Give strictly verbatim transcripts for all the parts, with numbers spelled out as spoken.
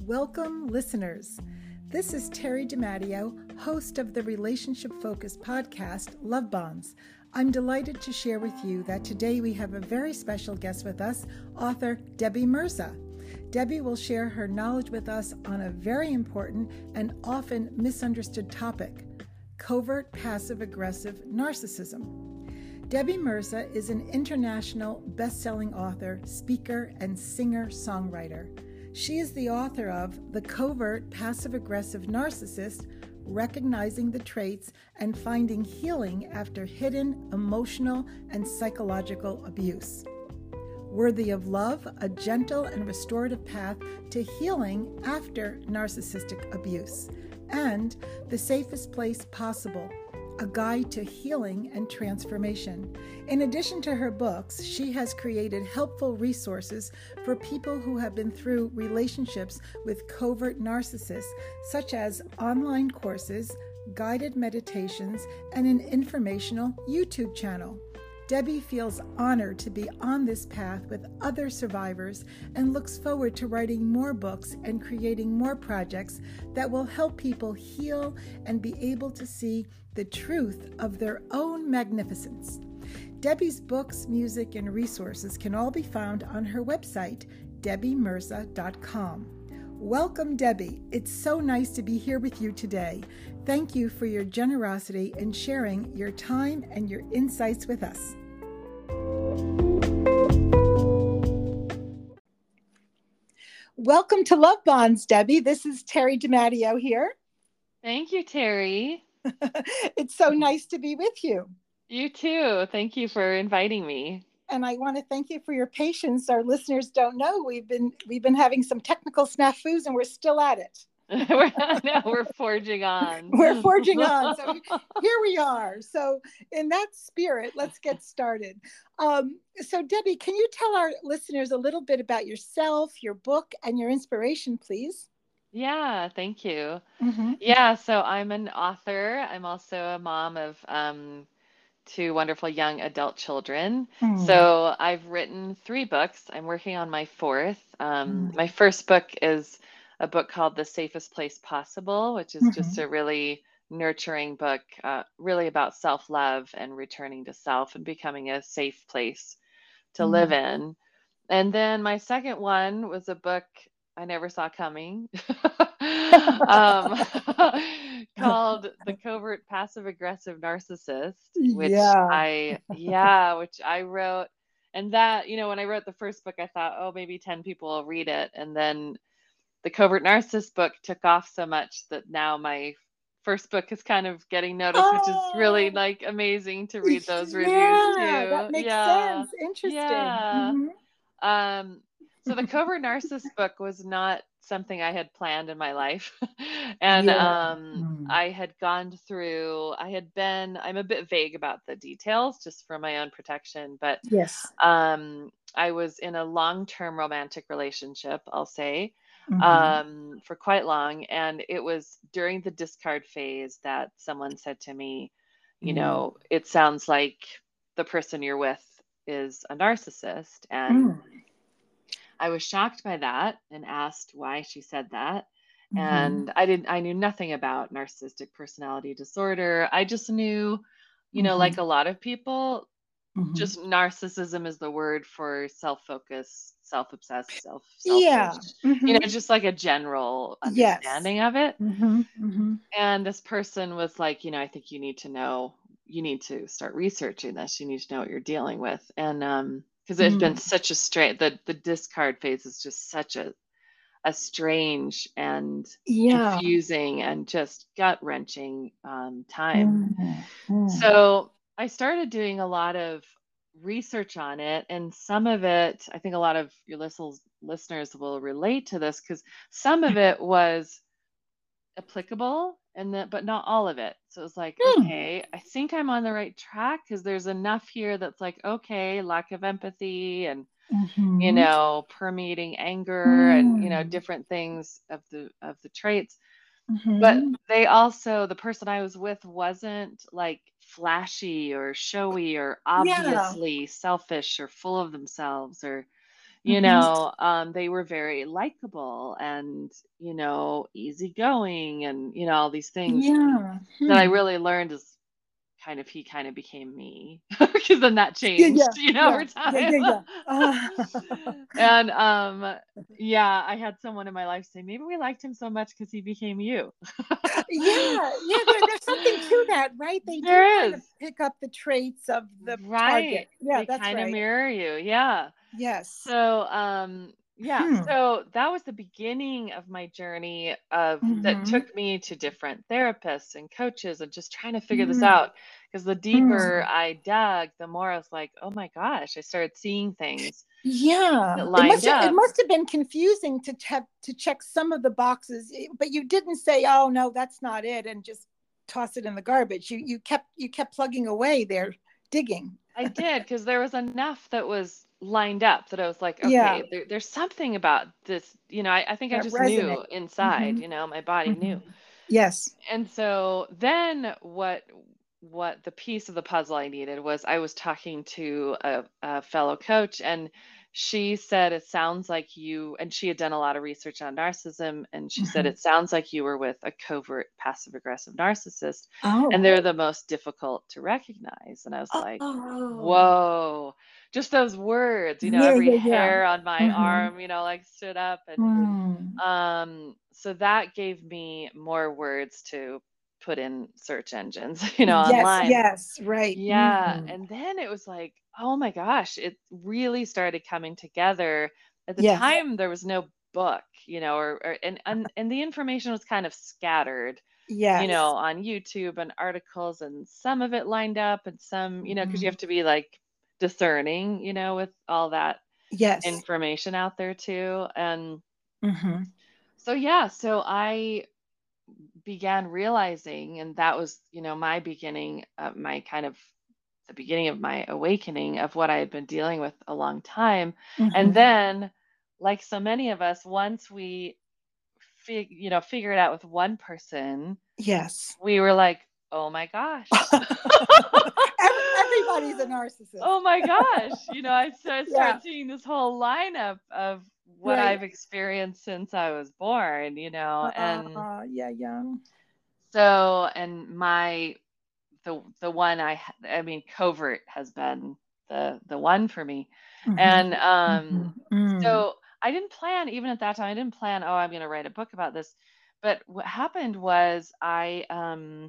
Welcome, listeners. This is Terry DiMatteo, host of the relationship-focused podcast, Love Bonds. I'm delighted to share with you that today we have a very special guest with us, author Debbie Mirza. Debbie will share her knowledge with us on a very important and often misunderstood topic, covert passive-aggressive narcissism. Debbie Mirza is an international best-selling author, speaker, and singer-songwriter. She is the author of The Covert Passive-Aggressive Narcissist, Recognizing the Traits and Finding Healing After Hidden Emotional and Psychological Abuse. Worthy of Love, a gentle and restorative path to healing after narcissistic abuse. And The Safest Place Possible, a guide to healing and transformation. In addition to her books, she has created helpful resources for people who have been through relationships with covert narcissists, such as online courses, guided meditations, and an informational YouTube channel. Debbie feels honored to be on this path with other survivors and looks forward to writing more books and creating more projects that will help people heal and be able to see the truth of their own magnificence. Debbie's books, music, and resources can all be found on her website, debbie mirza dot com. Welcome, Debbie. It's so nice to be here with you today. Thank you for your generosity in sharing your time and your insights with us. Welcome to Love Bonds, Debbie. This is Terry DiMatteo here. Thank you, Terry. It's so nice to be with you. You too. Thank you for inviting me. And I want to thank you for your patience. Our listeners don't know we've been we've been having some technical snafus and we're still at it. we're, no, we're forging on. We're forging on. So here we are. So in that spirit, let's get started. Um, so Debbie, can you tell our listeners a little bit about yourself, your book, and your inspiration, please? Yeah, thank you. Mm-hmm. Yeah, so I'm an author. I'm also a mom of um, two wonderful young adult children. Mm. So I've written three books. I'm working on my fourth. Um, Mm. My first book is a book called The Safest Place Possible, which is Mm-hmm. just a really nurturing book, uh, really about self-love and returning to self and becoming a safe place to Mm. live in. And then my second one was a book I never saw coming, um, called The Covert Passive-Aggressive Narcissist, which Yeah. I, yeah, which I wrote. And that, you know, when I wrote the first book, I thought, oh, maybe ten people will read it. And then the Covert Narcissist book took off so much that now my first book is kind of getting noticed, which is really like amazing to read those yeah, reviews too. That makes yeah. sense. Interesting. Yeah. Mm-hmm. Um, so the Covert Narcissist book was not something I had planned in my life. and Yeah. um, Mm. I had gone through, I had been, I'm a bit vague about the details just for my own protection, but Yes. um, I was in a long-term romantic relationship, I'll say, Mm-hmm. um, for quite long. And it was during the discard phase that someone said to me, you Mm. know, it sounds like the person you're with is a narcissist. And Mm. I was shocked by that and asked why she said that. Mm-hmm. And I didn't, I knew nothing about narcissistic personality disorder. I just knew, you know, Mm-hmm. like a lot of people, Mm-hmm. just narcissism is the word for self-focused, self-obsessed, self-selfish, Yeah. Mm-hmm. you know, just like a general Yes. understanding of it. Mm-hmm. Mm-hmm. And this person was like, you know, I think you need to know, you need to start researching this. You need to know what you're dealing with. And um, because it's been Mm. such a strange, the the discard phase is just such a a strange and Yeah. confusing and just gut wrenching um, time. Mm. So I started doing a lot of research on it, and some of it, I think a lot of your listeners listeners will relate to this because some of it was applicable and then but not all of it. So it's like, Mm. okay, I think I'm on the right track because there's enough here that's like, okay, lack of empathy and Mm-hmm. you know, permeating anger and you know, Mm. different things of the of the traits. Mm-hmm. But they also, the person I was with wasn't like flashy or showy or Yeah. obviously selfish or full of themselves or you Mm-hmm. know, um, they were very likable and, you know, easygoing and, you know, all these things Yeah. that I Hmm. really learned is kind of he kind of became me because then that Yeah, changed, yeah, you know, yeah, over yeah, time. yeah, yeah. Uh, And um yeah, I had someone in my life say maybe we liked him so much because he became you. yeah, yeah. There, there's something to that, right? They do There kind of is. pick up the traits of the target. Right. Yeah, They that's kind of right. mirror you. Yeah. Yes. So, um, yeah, Hmm. so that was the beginning of my journey of that Mm-hmm. took me to different therapists and coaches and just trying to figure this Mm-hmm. out. Because the deeper I dug, the more I was like, oh my gosh, I started seeing things that Yeah, it lined must have, it up. must have been confusing to check to check some of the boxes, eh, but you didn't say, "Oh no, that's not it," and just toss it in the garbage. You you kept you kept plugging away there, digging. I did because there was enough that was lined up that I was like, Yeah, okay, there, there's something about this. You know, I, I think I that just resonate. knew inside, Mm-hmm. you know, my body Mm-hmm. knew. Yes. And so then what what the piece of the puzzle I needed was I was talking to a, a fellow coach and she said it sounds like you and she had done a lot of research on narcissism and she said Mm-hmm. it sounds like you were with a covert passive aggressive narcissist and Oh. they're the most difficult to recognize. And I was like, Oh. whoa, just those words, you know, Yeah, every yeah, yeah. hair on my Mm-hmm. arm, you know, like stood up and Mm. um, so that gave me more words to put in search engines, you know, Yes, online. yes, right. Yeah. Mm. And then it was like, oh my gosh, it really started coming together. At the Yes, time, there was no book, you know, or, or and, and and the information was kind of scattered, you know, yes. on YouTube and articles, and some of it lined up and some, you know, because you Mm-hmm. have to be like discerning, you know, with all that Yes. information out there too. And Mm-hmm. so yeah, so I began realizing, and that was, you know, my beginning of my kind of the beginning of my awakening of what I had been dealing with a long time. And Mm-hmm. then, like so many of us, once we fig- you know, figure it out with one person, Yes. we were like, oh my gosh. Every, everybody's a narcissist. Oh my gosh. You know, I, so I Yeah, started seeing this whole lineup of what right. I've experienced since I was born, you know, and Uh, yeah, yeah. so, and my the the one I ha- I mean covert has been the the one for me. Mm-hmm. And um Mm-hmm. Mm. so I didn't plan even at that time I didn't plan oh I'm going to write a book about this. But what happened was I um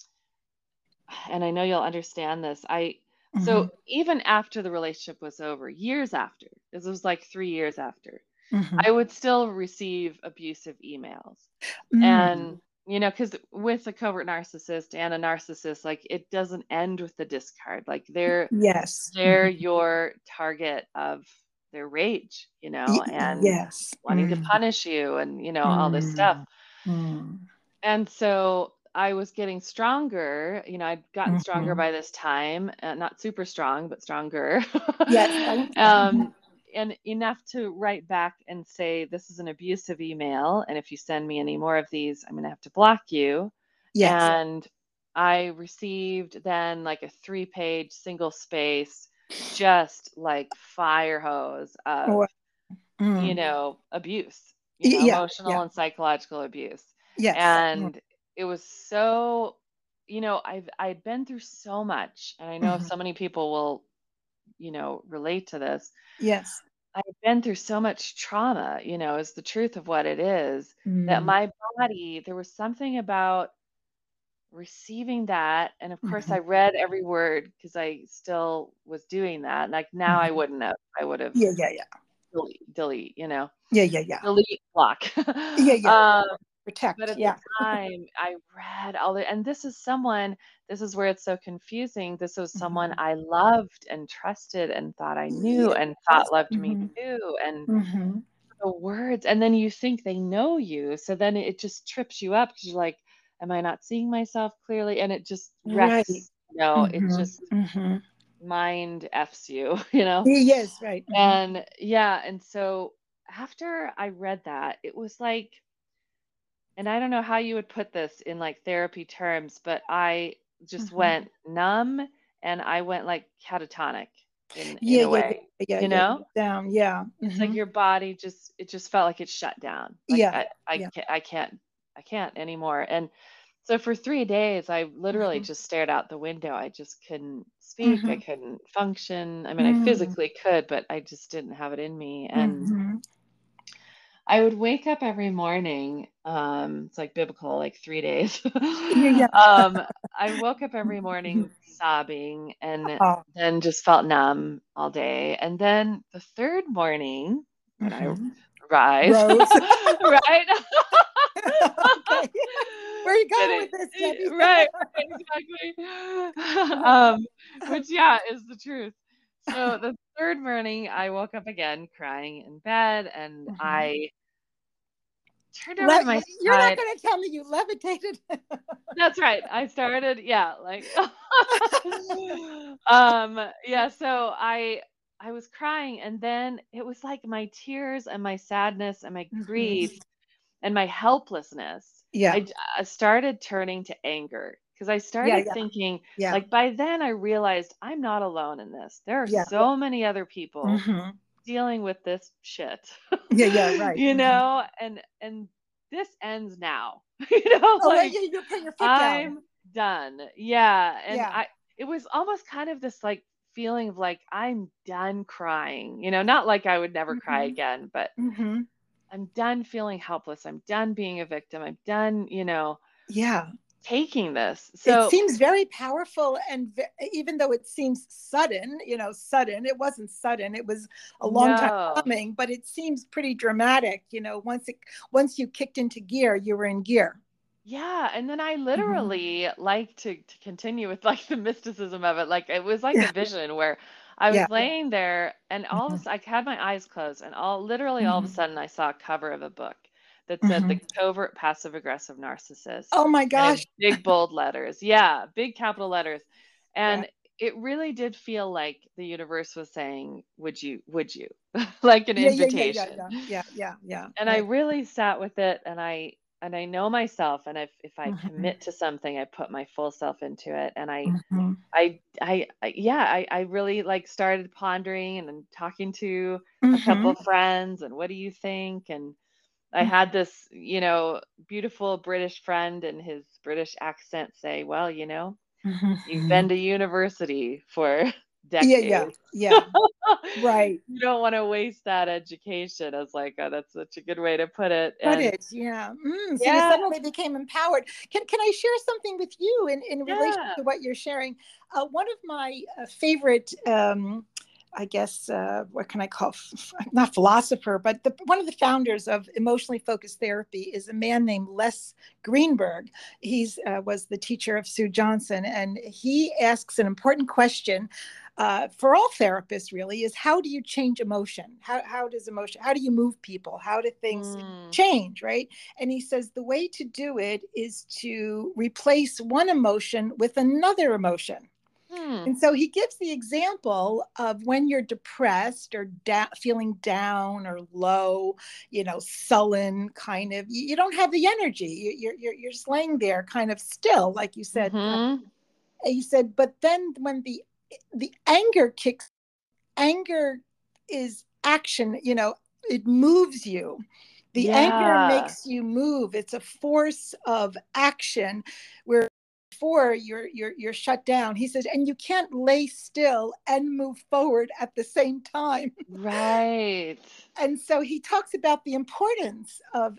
and I know you'll understand this. I Mm-hmm. so even after the relationship was over, years after, this was like three years after, Mm-hmm. I would still receive abusive emails. Mm. And, you know, because with a covert narcissist and a narcissist, like it doesn't end with the discard. Like they're Yes. they're Mm-hmm. your target of their rage, you know, Y- and yes. wanting to Mm. punish you and, you know, all this stuff. Mm. Mm. And so I was getting stronger, you know, I'd gotten stronger Mm-hmm. by this time, uh, not super strong, but stronger. Yes, I understand. Mm-hmm. um, and enough to write back and say, this is an abusive email. And if you send me any more of these, I'm going to have to block you. Yes. And I received then like a three page single space, just like fire hose Oh, of, you mm. know, abuse, you Y- know, Yeah. emotional Yeah. and psychological abuse. Yes. Mm. And it was so, you know, I've I'd been through so much, and I know Mm-hmm. so many people will, you know, relate to this. Yes. I've been through so much trauma, you know, is the truth of what it is, that Mm. my body, there was something about receiving that. And of course, Mm-hmm. I read every word because I still was doing that. Like now I Mm-hmm. wouldn't have, I would have Yeah. Yeah. Yeah. delete, delete, you know, Yeah. Yeah. Yeah. delete, block. Yeah. Yeah. um, but Protect. at the Yeah. time, I read all the, and this is someone, this is where it's so confusing. This was someone Mm-hmm. I loved and trusted and thought I knew and Yes. thought loved me Mm-hmm. too. And Mm-hmm. the words, and then you think they know you. So then it just trips you up because you're like, am I not seeing myself clearly? And it just Right. wrecks, you know, it Mm-hmm. just Mm-hmm. mind F's you, you know? Yes. Right. Mm-hmm. And yeah. And so after I read that, it was like, and I don't know how you would put this in like therapy terms, but I just Mm-hmm. went numb and I went like catatonic. in in Yeah, a yeah, way, yeah, yeah, you yeah. know? Down. Yeah. It's like Hmm. your body just it just felt like it shut down. Like Yeah. I I Yeah. can't I can't I can't anymore. And so for three days I literally Hmm. just stared out the window. I just couldn't speak. I Hmm. couldn't function. I mean, I Hmm. physically could, but I just didn't have it in me. And Hmm. I would wake up every morning. Um, it's like biblical, like three days. Yeah, yeah. um, I woke up every morning sobbing and Oh. then just felt numb all day. And then the third morning, when I Hmm. rise, Rose. right? Okay. Where are you going Kidding. with this, Eh, Debbie? Right, right, exactly. Um, which yeah, is the truth. So the third morning, I woke up again crying in bed, and Mhm. I turned over Le- to my you're not side. going to tell me you levitated. That's right. I started, yeah, like um yeah, so I I was crying, and then it was like my tears and my sadness and my Mhm. grief and my helplessness. Yeah. I, j- I started turning to anger because I Yeah. started Yeah. thinking, Yeah. like, by then I realized I'm not alone in this. There are Yeah. so many other people Hmm. dealing with this shit, Yeah. Yeah. Right. you Hmm. know, and and this ends now. You know, Oh, well, like you, you're putting your foot down. I'm done. Yeah, and Yeah. I it was almost kind of this like feeling of like I'm done crying. You know, not like I would never cry Hmm. again, but Hmm. I'm done feeling helpless. I'm done being a victim. I'm done, you know, Yeah. taking this. It So, seems very powerful, and ve- even though it seems sudden, you know, sudden, it wasn't sudden. It was a long time no. coming, but it seems pretty dramatic. You know, once it once you kicked into gear, you were in gear. Yeah, and then I Hmm. literally like to to continue with like the mysticism of it. Like it was like a Yeah. vision where I Yeah. was laying there and all of a Hmm. sudden I had my eyes closed and all literally all of a Hmm. sudden I saw a cover of a book that said Hmm. the covert passive aggressive narcissist Oh my and in gosh. big bold letters. Yeah, big capital letters. Wow. And it really did feel like the universe was saying, "Would you? Would you?" Like an Yeah. Yeah. Yeah. Yeah. invitation. Yeah. Yeah. Yeah. Yeah. And I Right. really sat with it, and I and I know myself, and if if I Hmm. commit to something, I put my full self into it. And I Hmm. I I, I yeah, I I really like started pondering and then talking to a couple Hmm. of friends and what do you think? And I had this, you know, beautiful British friend and his British accent say, "Well, you know, you've Hmm. been to university for Yeah. Yeah. decades." Yeah. Right. You don't want to waste that education. I was like, oh, that's such a good way to put it. And Footage, yeah. Mm, so you yeah, suddenly became empowered. Can can I share something with you in, in relation yeah. to what you're sharing? Uh, one of my uh, favorite, um, I guess, uh, what can I call, f- not philosopher, but the, one of the founders of emotionally focused therapy is a man named Les Greenberg. He's uh, was the teacher of Sue Johnson, and he asks an important question uh, for all therapists really is how do you change emotion? How, how does emotion, how do you move people? How do things Mm, change, right? And he says the way to do it is to replace one emotion with another emotion. hmm. And so he gives the example of when you're depressed or da- feeling down or low, you know, sullen, kind of, you, you don't have the energy. You, you're, you're, you're just laying there kind of still, like you said. Uh, Mm-hmm. he said, but then when the the anger kicks, anger is action, you know, it moves you. The anger Yeah. makes you move. It's a force of action where before you're you're you're shut down. He says, and you can't lay still and move forward at the same time. Right. And so he talks about the importance of,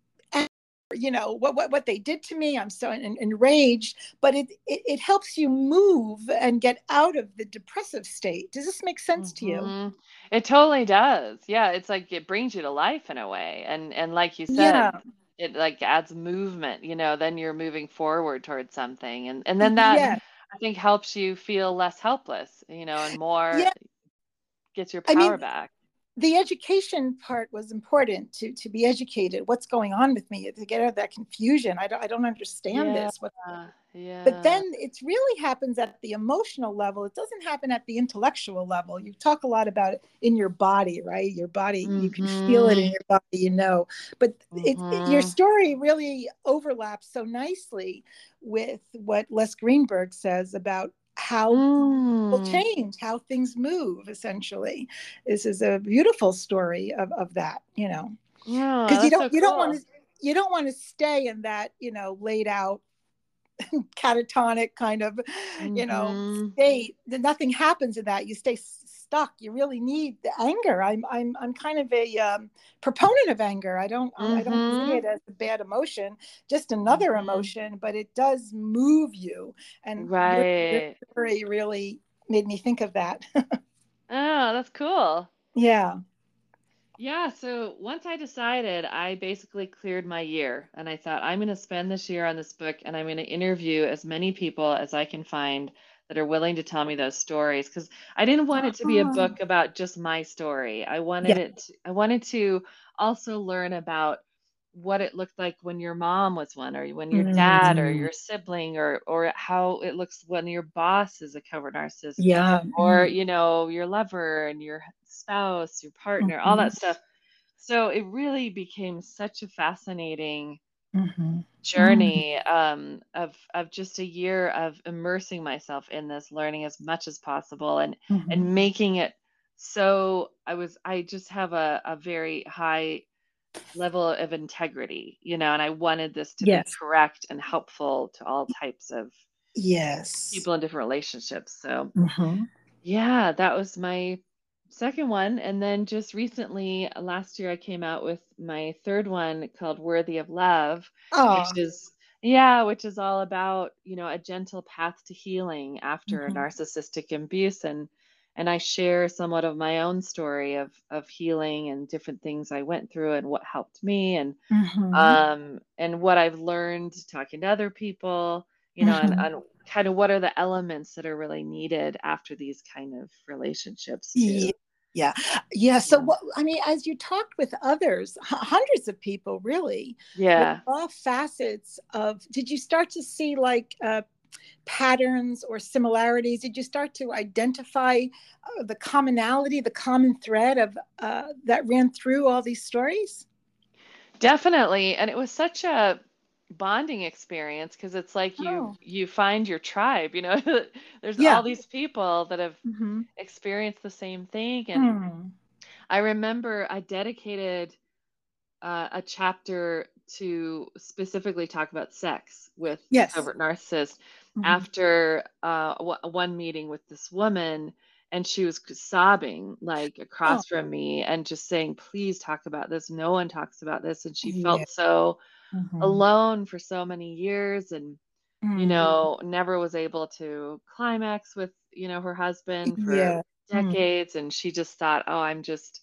you know, what what, what they did to me. I'm so en- enraged, but it, it it helps you move and get out of the depressive state. Does this make sense to you? Mm-hmm. It totally does. Yeah, it's like it brings you to life in a way. And and like you Yeah. said, it like adds movement, you know, then you're moving forward towards something. And and then that Yeah. I think helps you feel less helpless, you know, and more Yeah. gets your I power mean, back. the education part was important to to be educated. What's going on with me? To get out of that confusion. I don't I don't understand Yeah. this. What, but Yeah. then it really happens at the emotional level. It doesn't happen at the intellectual level. You talk a lot about it in your body, right? Your body, you can feel it Mm-hmm. in your body, you know. But it, it your Mm-hmm. story really overlaps so nicely with what Les Greenberg says about how people Mm. change, how things move, essentially. This is a beautiful story of, of that, you know, Oh, because you that's don't so you don't want cool. to you don't want to stay in that, you know, laid out catatonic kind of, you know, Mm-hmm. state. Then nothing happens in that. You stay stuck. You really need the anger. I'm I'm I'm kind of a um, proponent of anger. I don't I don't see Mm-hmm. it as a bad emotion, just another Mm-hmm. emotion, but it does move you. And your your Right. story really made me think of that. Oh, that's cool. Yeah. Yeah, so once I decided, I basically cleared my year and I thought I'm going to spend this year on this book and I'm going to interview as many people as I can find that are willing to tell me those stories because I didn't want it to be a Ah, book about just my story. I wanted yeah. it to, I wanted to also learn about what it looked like when your mom was one or when your dad or Mm, your sibling or or how it looks when your boss is a covert narcissist yeah. or Mm, you know your lover and your spouse, your partner, all mhm, that stuff. So it really became such a fascinating mhm, mhm, journey um, of of just a year of immersing myself in this, learning as much as possible, and mhm. and making it so I was I just have a, a very high level of integrity, you know, and I wanted this to be Yes. correct and helpful to all types of Yes. people in different relationships. So Mhm. yeah, that was my second one. And then just recently, uh, last year, I came out with my third one called Worthy of Love, which Oh. is, yeah, which is all about, you know, a gentle path to healing after Mhm. narcissistic abuse. And and I share somewhat of my own story of of healing and different things I went through and what helped me and Mhm. um and what I've learned talking to other people, you know, and, Mhm. and kind of what are the elements that are really needed after these kind of relationships too. Ye Yeah. Yeah, so Yeah. what I mean, as you talked with others, h hundreds of people really, with Yeah, all facets of did you start to see, like, uh, patterns or similarities? Did you start to identify, uh, the commonality, the common thread of, uh, that ran through all these stories? definitely. And it was such a bonding experience because it's like you Oh, you find your tribe, you know. There's all yeah. these people that have Mhm. experienced the same thing. And Mm. I remember I dedicated uh, a chapter to specifically talk about sex with the Yes. covert narcissist Mhm. after uh, w- one meeting with this woman. And she was c- sobbing like Oh, across from me and just saying, please talk about this. No one talks about this. And she yeah. felt so Mhm. alone for so many years and, you Mm. know, never was able to climax with, you know, her husband for Yeah. Mm. decades. And she just thought, oh, I'm just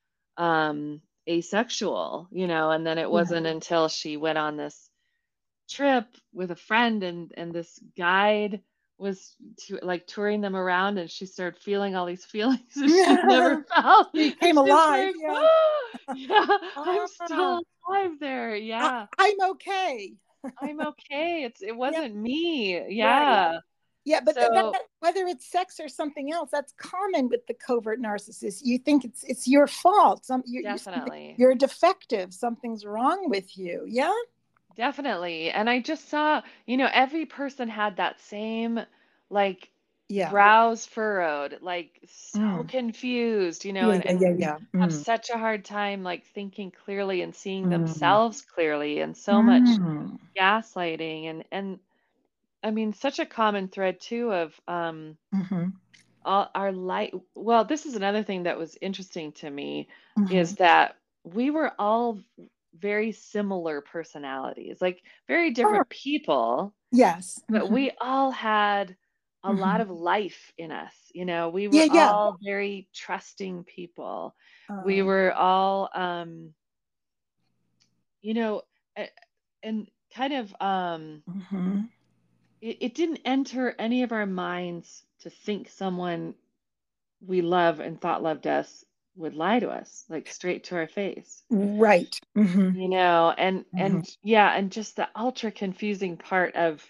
um asexual, you know, and then it Yeah. wasn't until she went on this trip with a friend and and this guide was to, like touring them around and she started feeling all these feelings that she'd never felt She and came she's alive, like, yeah. oh yeah, I'm Ah, still alive there, I yeah, I'm okay. I'm okay, it's it Yeah, wasn't me, right. yeah, Yeah, but that, that so whether it's sex or something else, that's common with the covert narcissist. You think it's it's your fault. Some you you something, definitely. you're defective. Something's wrong with you. Yeah. Definitely. And I just saw, you know, every person had that same like Yeah. brows furrowed, like so Mm. confused, you know, Yeah. and, Yeah. and Yeah. Yeah. have Mm. such a hard time like thinking clearly and seeing Mm. themselves clearly and so much Mm. gaslighting and and I mean such a common thread too of um Mm-hmm. all our light. Well, this is another thing that was interesting to me Mm-hmm. is that we were all very similar personalities, like very Oh, different people, yes. but Mm-hmm. we all had a lot Mm-hmm. of life in us. You know, we Yeah. were Yeah. all very trusting people. We Uh, were all, um, you know, a- and kind of, um, mm-hmm. it, it didn't enter any of our minds to think someone we love and thought loved us would lie to us like straight to our face, Right. Mm-hmm. you know, and Mm-hmm. and yeah, and just the ultra confusing part of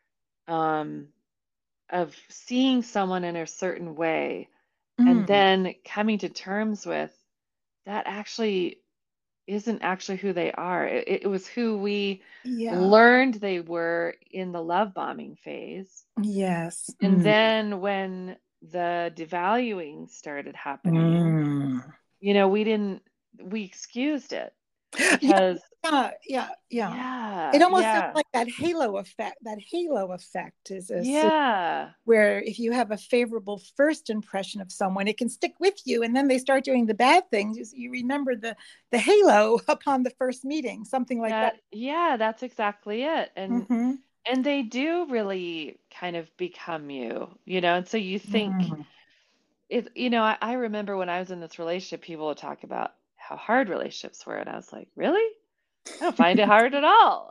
um of seeing someone in a certain way and Mm. then coming to terms with that actually isn't actually who they are. It, it was who we Yeah. learned they were in the love bombing phase. Yes. And Mm. then when the devaluing started happening, Mm. you know, we didn't, we excused it Yeah, because, yeah, yeah, yeah. It yeah, almost sounds yeah, like that halo effect. That halo effect is a sy- yeah. where if you have a favorable first impression of someone, it can stick with you, and then they start doing the bad things. You, you remember the the halo upon the first meeting, something like that. That, yeah, that's exactly it. And Mm-hmm. and they do really kind of become you, you know. And so you think Mm. it, you know, I, I remember when I was in this relationship, people would talk about how hard relationships were, and I was like, really? I don't find it hard at all.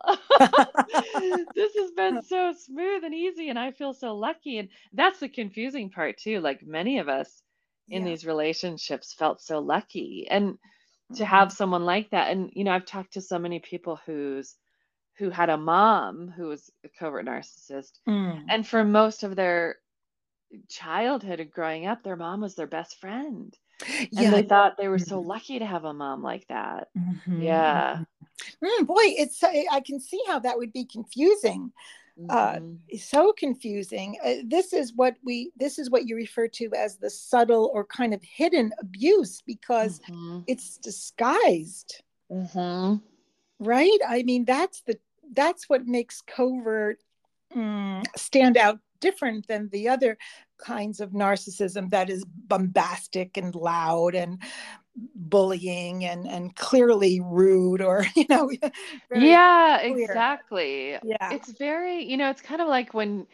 This has been so smooth and easy, and I feel so lucky. And that's the confusing part too. Like many of us in Yeah. these relationships felt so lucky, and to Mm. have someone like that. And you know, I've talked to so many people who's who had a mom who was a covert narcissist, Mm. and for most of their childhood and growing up, their mom was their best friend, and Yeah. they thought they were so Mm. lucky to have a mom like that. Mhm. Yeah. Mm, boy, it's I can see how that would be confusing. Uh, Hmm. so confusing. Uh, this is what we this is what you refer to as the subtle or kind of hidden abuse because Hmm. it's disguised, Hmm. right? I mean, that's the that's what makes covert mm, stand out different than the other kinds of narcissism that is bombastic and loud and bullying and and clearly rude or you know very Yeah, clear. exactly. Yeah. It's very, you know, it's kind of like when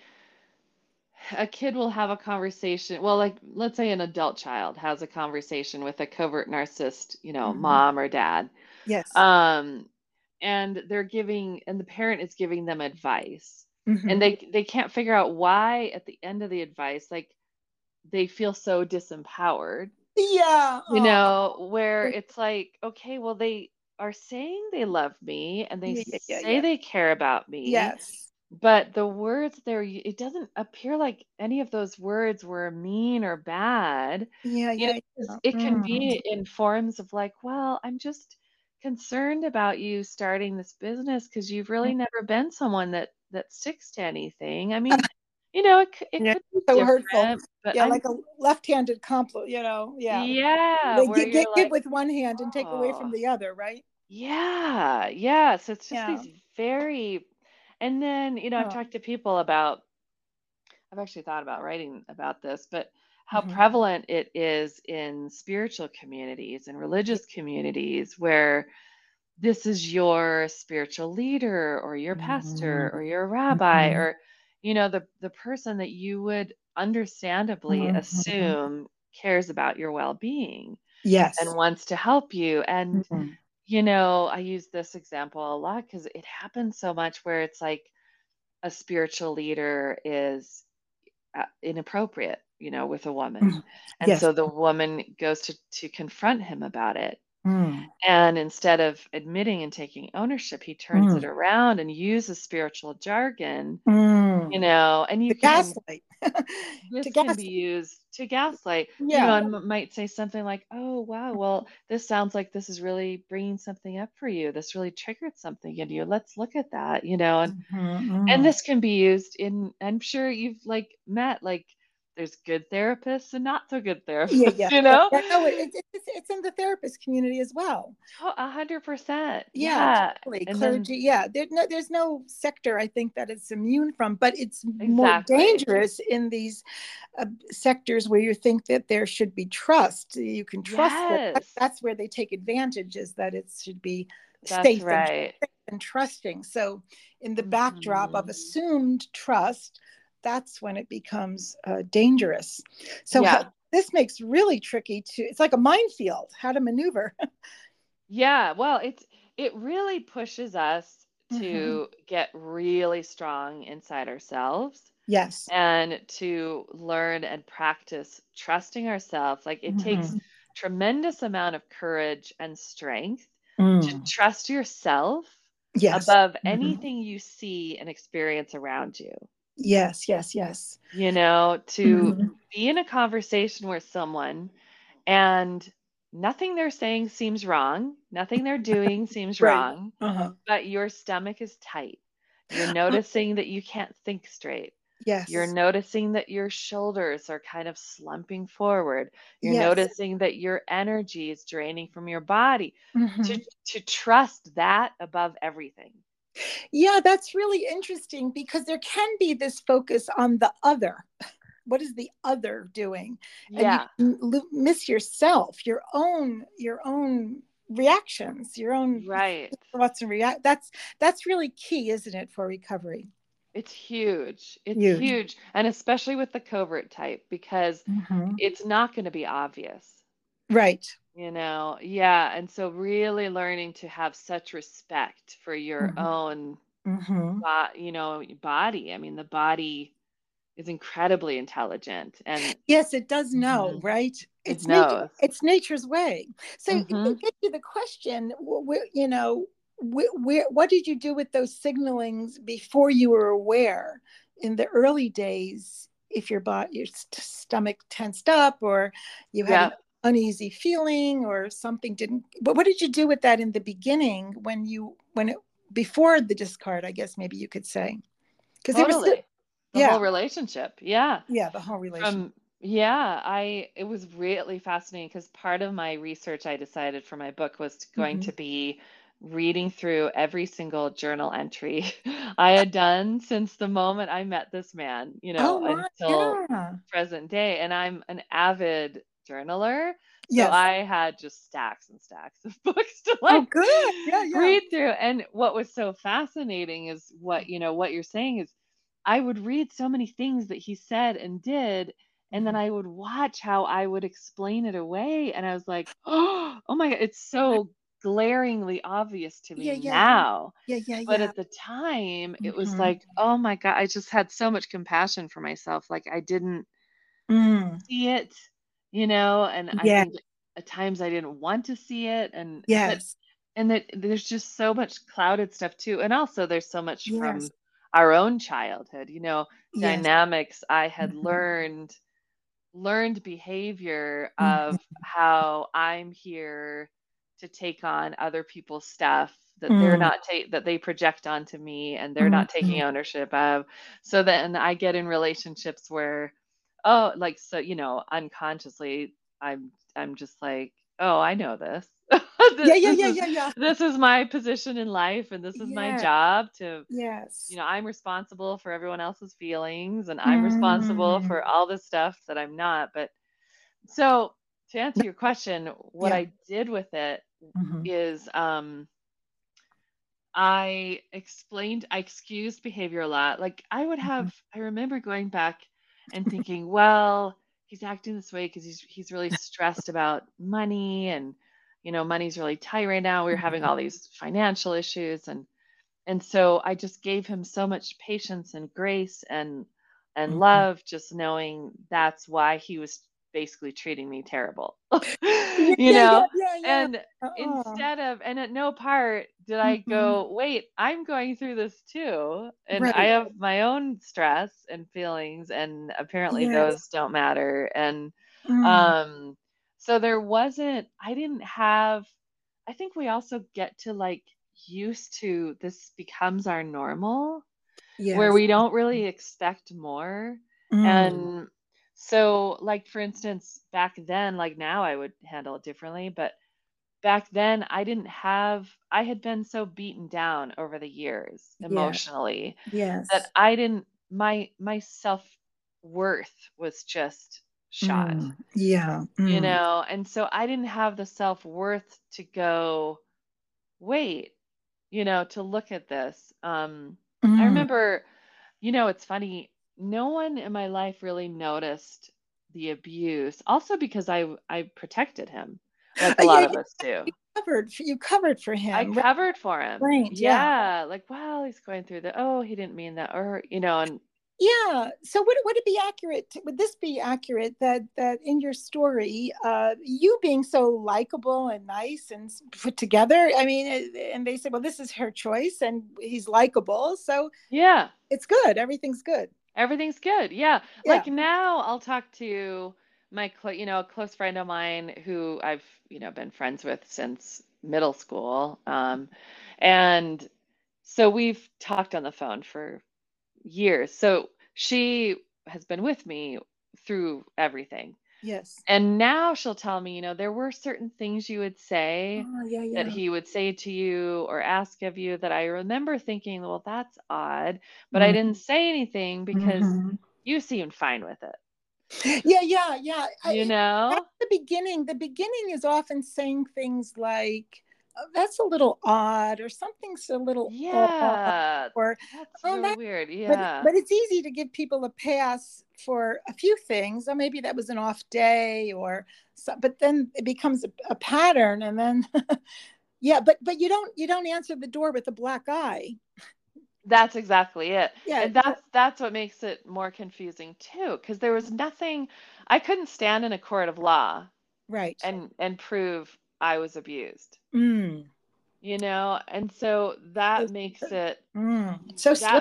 a kid will have a conversation. Well, like let's say an adult child has a conversation with a covert narcissist, you know, Mhm. mom or dad. Yes. Um, and they're giving, and the parent is giving them advice. And Hmm. they they can't figure out why at the end of the advice, like they feel so disempowered, Yeah. you Oh. know, where it's like, okay, well, they are saying they love me and they Yeah. Yeah. Yeah. say Yeah. they care about me, Yes. but the words there, y- it doesn't appear like any of those words were mean or bad. Yeah. You know, Yeah. 'cause Yeah. it can Mm. be in forms of like, well, I'm just concerned about you starting this business because you've really never been someone that that sticks to anything. I mean, you know, it c- it Yeah. could be So hurtful. different, but Yeah, I'm like a left-handed compliment. You know. Yeah. yeah, They where give, give you're give like, with one hand and take away oh, from the other, right? yeah, yeah. So it's just Yeah. these very, and then, you know, I've Oh. talked to people about, I've actually thought about writing about this, but how Hmm. prevalent it is in spiritual communities and Yeah. religious communities where this is your spiritual leader or your pastor or your rabbi Mm-hmm. or, you know, the, the person that you would understandably Hmm. assume cares about your well-being and Yes. wants to help you. And Mm-hmm. you know, I use this example a lot because it happens so much where it's like a spiritual leader is uh, inappropriate, you know, with a woman. And Yes. so the woman goes to to confront him about it. Mm. And instead of admitting and taking ownership, he turns it Mm. around and uses spiritual jargon, you Mm. know, and The you can gaslight. To this can be gaslight. used to gaslight, you know, Yeah. and m- might say something like, "Oh, wow, well, this sounds like this is really bringing something up for you. This really triggered something in you. Let's look at that," you know, and and Mm-hmm. this can be used in, I'm sure you've like met like there's good therapists and not so good Yeah, therapists, yeah, you yeah, know? yeah. No, it, it, it's it's in the therapist community as well. To- A hundred percent. Yeah, Yeah. totally. And then Clergy. Yeah, there, no, there's no sector I think that it's immune from, but it's more exactly. dangerous in these uh, sectors where you think that there should be trust. You can trust that. That- Yes. That's where they take advantage. Is that it should be That's safe and right. and trusting. So, in the backdrop of Hmm. assumed trust, that's when it becomes uh, dangerous. So, Yeah. this makes really tricky to, it's like a minefield, how to maneuver. Yeah, well, it's it really pushes us Hmm. to get really strong inside ourselves Yes. and to learn and practice trusting ourselves. Like it takes Hmm. tremendous amount of courage and strength to Mm. trust yourself Yes. above Hmm. anything you see and experience around you. Yes, yes, yes. You know, to Hmm. be in a conversation with someone and nothing they're saying seems wrong, nothing they're doing seems Right. wrong, Uh-huh. but your stomach is tight. You're noticing that you can't think straight. You're Yes. noticing that your shoulders are kind of slumping forward. You're Yes. noticing that your energy is draining from your body. To Hmm. to trust that above everything. Yeah, that's really interesting because there can be this focus on the other. What is the other doing? And you Yeah, l- miss yourself, your own, your own reactions, your own right. thoughts and react. That's that's really key, isn't it, for recovery? It's huge. It's Huge. huge. And especially with the covert type, because Hmm. it's not going to be obvious. Right. You know, yeah. And so really learning to have such respect for your Hmm. own, Hmm. bo- you know, body. I mean, the body is incredibly intelligent and Yes, it does know, mhm, right? it It's nature. knows. It's nature's way. So Hmm. it gets you the question. wh- wh- You know, wh- where what did you do with those signalings before you were aware in the early days? If your body, your st- stomach tensed up, or you had an Yep, uneasy feeling, or something didn't. But what did you do with that in the beginning when you when it before the discard? I guess maybe you could say because there was, totally. The yeah, whole relationship. Yeah. yeah, the whole relation. From yeah, I it was really fascinating because part of my research I decided for my book was going Hmm. to be reading through every single journal entry I had done since the moment I met this man, you Oh know, my, until yeah. present day. And I'm an avid journaler, so Yes. I had just stacks and stacks of books to Oh, like good. Yeah, yeah. read through. And what was so fascinating is what, you know, what you're saying is I would read so many things that he said and did, and then Mhm. I would watch how I would explain it away, and I was like, "Oh, oh my god, it's so glaringly obvious to Yeah, me yeah, yeah. now." Yeah, yeah, But yeah. at the time, it was Hmm. like, "Oh my god," I just had so much compassion for myself, like, I didn't Mm. see it, you know, and I Yeah. think at times I didn't want to see it, and but Yes. and that there's just so much clouded stuff too, and also there's so much Yes. from our own childhood, you know, Yes. dynamics I had Hmm. learned learned behavior of Hmm. how I'm here to take on other people's stuff that they're Mm. not ta- that they project onto me and they're not Hmm. taking ownership of. So then I get in relationships where, oh, like so, you know, unconsciously I'm I'm just like, oh, I know this. Yeah, Th- yeah, this yeah, is yeah, yeah. this is my position in life and this is my Yeah. job to, you Yes. know, I'm responsible for everyone else's feelings and I'm responsible Mm. for all this stuff that I'm not. But so to answer your question, what Yeah. I did with it Hmm. is um I explained I excused behavior a lot. Like I would Hmm. have I remember going back and thinking, well, he's acting this way because he's he's really stressed about money and you know, money's really tight right now. We're having all these financial issues and and so I just gave him so much patience and grace and and Hmm. love, just knowing that's why he was basically treating me terrible. Yeah, You yeah, yeah, know? yeah, yeah. And Oh. instead of and at no part did I Hmm. go, "Wait, I'm going through this too, and I Right. have my own stress and feelings, and apparently Yes. those don't matter." And Mm. um so there wasn't I didn't have I think we also get to like used to this becomes our normal where Yes. we don't really expect more. Mm. And so, like, for instance, back then, like now I would handle it differently, but back then I didn't have, I had been so beaten down over the years Yeah. emotionally that Yes. I didn't, my, my self worth was just shot, Mm. Yeah. you Mm. know? And so I didn't have the self worth to go, wait, you know, to look at this. Um, I Mm. remember, you know, it's funny, no one in my life really noticed the abuse, also because I I protected him, like Uh, a yeah, lot yeah, of us do. you covered you covered for I him, right? covered for him. Right, yeah. Yeah, like, well, he's going through the, oh, he didn't mean that, or, you know, and Yeah. So would it would it be accurate? Would this be accurate that that in your story, uh, you being so likable and nice and s- put together? I mean, eh, and they said, well, this is her choice, and he's likable, so yeah, it's good. Everything's good. everything's good. Yeah. Yeah. Like now I'll talk to my clo- you know, a close friend of mine who I've, you know, been friends with since middle school. Um, and so we've talked on the phone for years. So she has been with me through everything. Yes. And now she'll tell me, you know, there were certain things you would say Oh, yeah, that yeah. he would say to you or ask of you that I remember thinking, well, that's odd, but I Mm, didn't say anything because mhm. you seemed fine with it. Yeah, yeah, yeah. You I, that's know? the beginning. The beginning is often saying things like, "Oh, that's a little odd," or "Something's a little odd," Yeah. or That's "Oh, really that." weird. But Yeah. but it's easy to give people a pass for a few things. Or maybe that was an off day, or so, but then it becomes a, a pattern, and then yeah. But but you don't you don't answer the door with a black eye. That's exactly it. Yeah. And So, that's that's what makes it more confusing too, because there was nothing I couldn't stand in a court of law right. and and prove I was abused. Mm. You know, and so that So, makes it mm. So that slippery.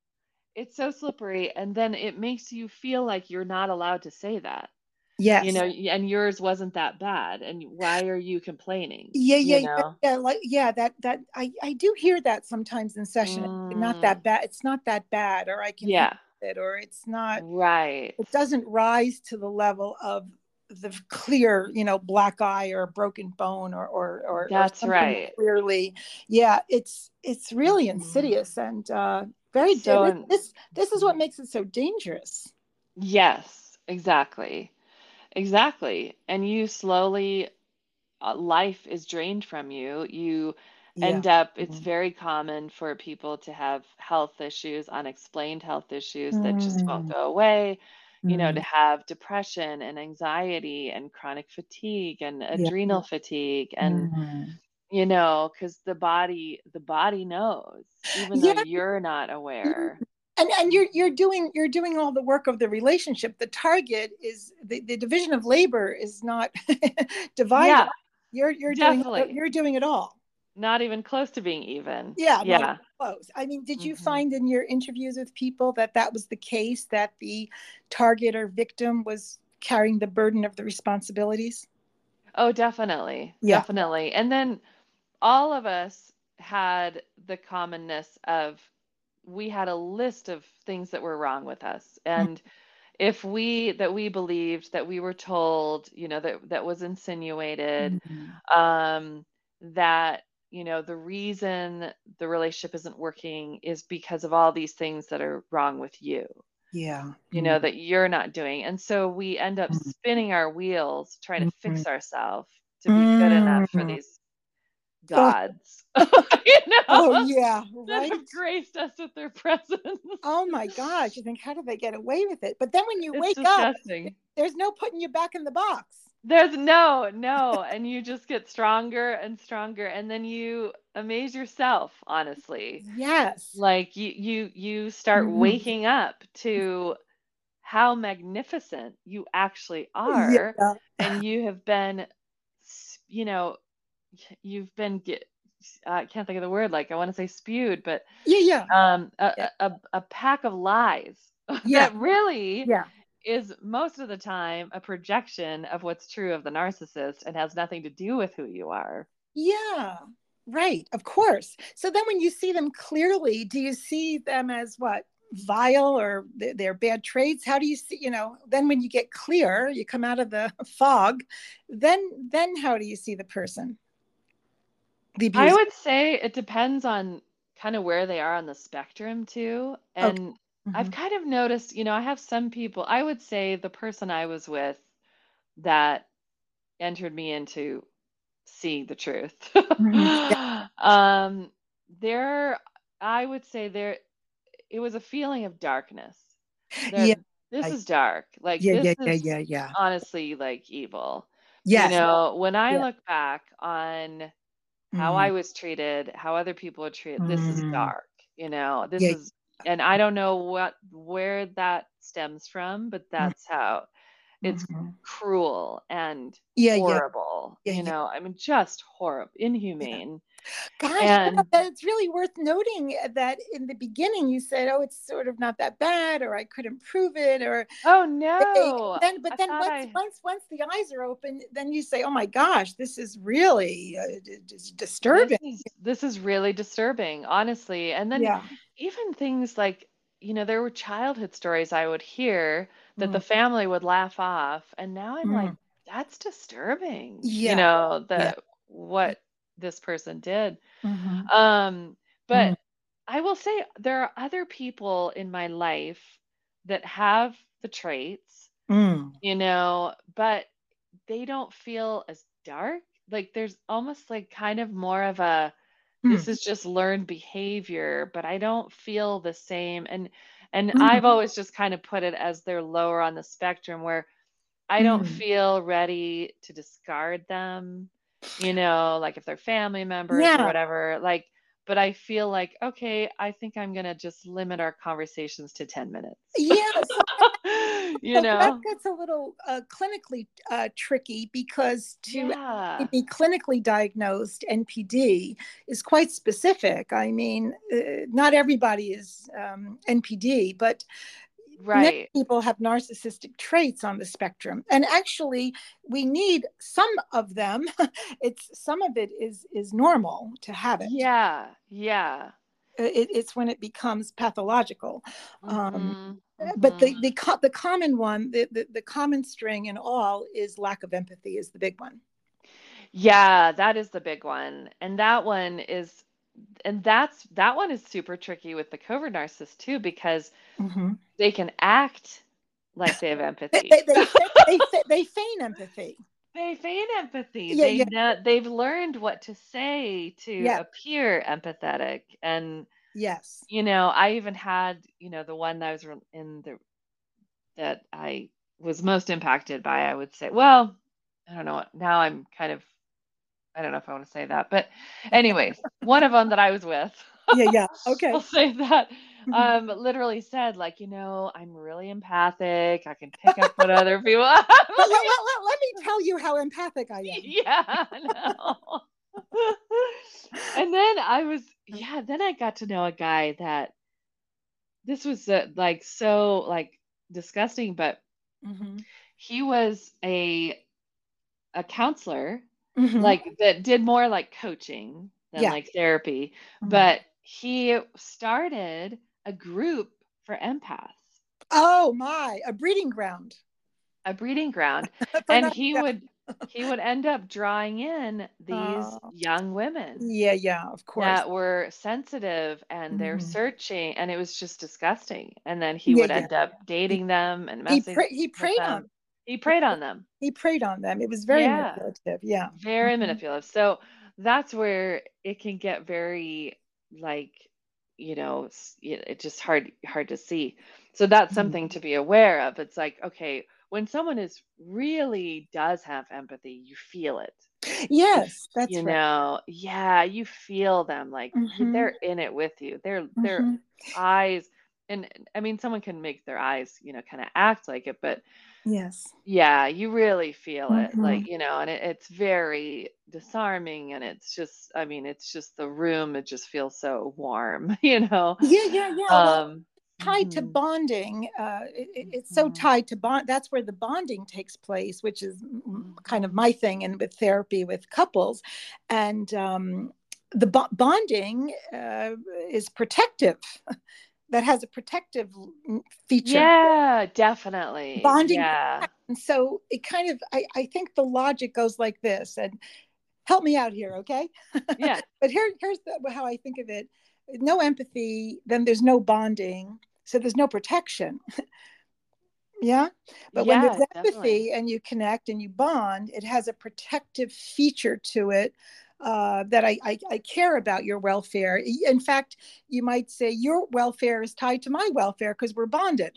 it's so slippery, and then it makes you feel like you're not allowed to say that. You Yes. know, y- and yours wasn't that bad, and why are you complaining? Yeah, You yeah, yeah, know? yeah. Like, yeah, that that I I do hear that sometimes in session. Not that Mm, bad. It's not that bad, or I can handle yeah, it, or it's not. right. It doesn't rise to the level of the clear, you know, black eye or broken bone, or or or, or That's something right. clearly. Yeah, it's it's really Mhm. insidious and uh, very. It's so This un- this this is what makes it so dangerous. yes, exactly. Exactly. And you slowly uh, life is drained from you. You Yeah. end up, it's Mm. very common for people to have health issues, unexplained health issues that just won't Mm. go away, you know, to Mm. have depression and anxiety and chronic fatigue and Yeah. adrenal fatigue and Mm. you know because the body the body knows even though Yeah. you're not aware. and and you're you're doing you're doing all the work of the relationship. The target is the, the division of labor is not divided. Yeah, You're you're doing definitely you're doing it all. not even close to being even. Yeah, not even Yeah. close. I mean, did you Hmm. find in your interviews with people that that was the case, that the target or victim was carrying the burden of the responsibilities? Oh, definitely. Yeah. Definitely. And then all of us had the commonness of we had a list of things that were wrong with us. And if we that we believed that we were told, you know, that that was insinuated, Mhm. um, that, you know, the reason the relationship isn't working is because of all these things that are wrong with you, Yeah. you know, that you're not doing. And so we end up Mhm. spinning our wheels trying to Mhm. fix ourselves to be good enough for Mhm. these Oh, gods, you oh know, yeah, that right. have graced us with their presence. Oh my gosh, you think, how do they get away with it? But then when you It's wake up, disgusting. there's no putting you back in the box. There's no, no, and you just get stronger and stronger, and then you amaze yourself, honestly. Yes. Like you you you start Mhm. waking up to how magnificent you actually are, Yeah. and you have been, s- you know, you've been get, I can't think of the word, like I want to say spewed, but Yeah, yeah. um, a, Yeah. a, a a pack of lies Yeah. that really Yeah. is most of the time a projection of what's true of the narcissist and has nothing to do with who you are. Yeah. Right. Of course. So then when you see them clearly, do you see them as what? Vile, or th- their bad traits? How do you see, you know, then when you get clear, you come out of the fog, then then how do you see the person, the I abuser? would say it depends on kind of where they are on the spectrum too. Okay. And I've Mhm. kind of noticed, you know, I have some people, I would say the person I was with that entered me into seeing the truth. Mhm. Yeah. um, there, I would say there, it was a feeling of darkness. That Yeah. this I- is dark. Like yeah, this yeah, yeah, is yeah, yeah. honestly like evil. You Yes. know, when I Yeah. look back on how Mm. I was treated, how other people were treated, this is Mm. dark. You know, this Yeah. is, and I don't know what where that stems from, but Mm. that's how it's Mhm. cruel and Yeah, yeah. horrible Yeah, you yeah. know, I mean, just horrible, inhumane. Gosh, yeah, And but it's really worth noting that in the beginning you said, "Oh, it's sort of not that bad," or "I couldn't prove it," or oh they, no, then, but I then thought once, I, once, once the eyes are open, then you say, "Oh my gosh, this is really uh, it's this disturbing." is this is really disturbing, honestly. And then Yeah. even things like, you know, there were childhood stories I would hear that Mm, the family would laugh off, and now I'm like, mm. that's disturbing, you Yeah. know, Yeah. that what this person did. Mm-hmm. Um, but Mm, I will say there are other people in my life that have the traits, mm, you know, but they don't feel as dark. Like there's almost like kind of more of a this mm, is just learned behavior, but I don't feel the same. And and mm, I've always just kind of put it as they're lower on the spectrum where I don't mm. feel ready to discard them, you know, like if they're family members or Yeah. whatever, like, but I feel like, okay, I think I'm gonna just limit our conversations to ten minutes. Yeah. So You So that know? gets a little uh, clinically uh, tricky because to Yeah. be clinically diagnosed N P D is quite specific. I mean, uh, not everybody is um, N P D, but many Right. people have narcissistic traits on the spectrum. And actually, we need some of them. It's some of it is is normal to have it. Yeah. Yeah. It, it's when it becomes pathological. Um, Mhm. but the Mhm. the co- the common one, the, the the common string in all is lack of empathy is the big one. Yeah, that is the big one. And that one is and that's that one is super tricky with the covert narcissist too because Mm-hmm. they can act like they have They empathy. they they they, they, they feign empathy. They feign empathy. Yeah, They yeah, know they've learned what to say to yeah, appear empathetic. And yes. you know, I even had, you know, the one that I was re- in the that I was most impacted by, I would say. Well, I don't know. Now I'm kind of I don't know if I want to say that, but Okay. anyways, one of them that I was with, Yeah, yeah. we'll Okay. say that, Mhm. um, literally said, like, you know, I'm really empathic. I can pick up what other people. Let, let, let, let, let me tell you how empathic I am. Yeah, I know. And then I was, yeah, then I got to know a guy that this was uh, like so like disgusting, but Mm-hmm. he was a a counselor, Mm-hmm. like, that did more like coaching than Yeah. like therapy, Mm. but he started a group for empaths, Oh my, a breeding ground a breeding ground, for and not. he Yeah. would he would end up drawing in these Uh, young women yeah, yeah, of course. that were sensitive and they're Hmm. searching, and it was just disgusting, and then he Yeah, would yeah. end up He dating them and he, messing pre- he with preyed on them. He preyed on them. he preyed on them. It was very Yeah. manipulative. Yeah. Very Hmm. manipulative. So that's where it can get very like, you know, it's, it it just hard hard to see. So that's something to be aware of. It's like, okay, when someone is really does have empathy, you feel it. You f- Yes, you that's right. know, yeah, you feel them like y- Hmm. they're in it with you. Their their Hmm. eyes and I mean someone can make their eyes, you know, kind of act like it, but Yes. yeah, you really feel it, Hmm. like, you know, and it, it's very disarming, and it's just, I mean, it's just the room, it just feels so warm, you know. Yeah, yeah, yeah. Well, Um, tied to mhm, bonding. Uh, it, it- it's so mhm, tied to bond. That's where the bonding takes place, which is mm, kind of mhm. my thing, and with therapy with couples, and um, the bo- bonding uh, is protective. That has a protective feature. Yeah, definitely. Bonding, Yeah. and so it kind of. I, I think the logic goes like this, and help me out here, okay? Yeah. But here, here's the, how I think of it: no empathy, then there's no bonding, so there's no protection. Yeah. But when there's Yeah, definitely. empathy and you connect and you bond, it has a protective feature to it uh, that I, I, I care about your welfare. In fact, you might say your welfare is tied to my welfare because we're bonded.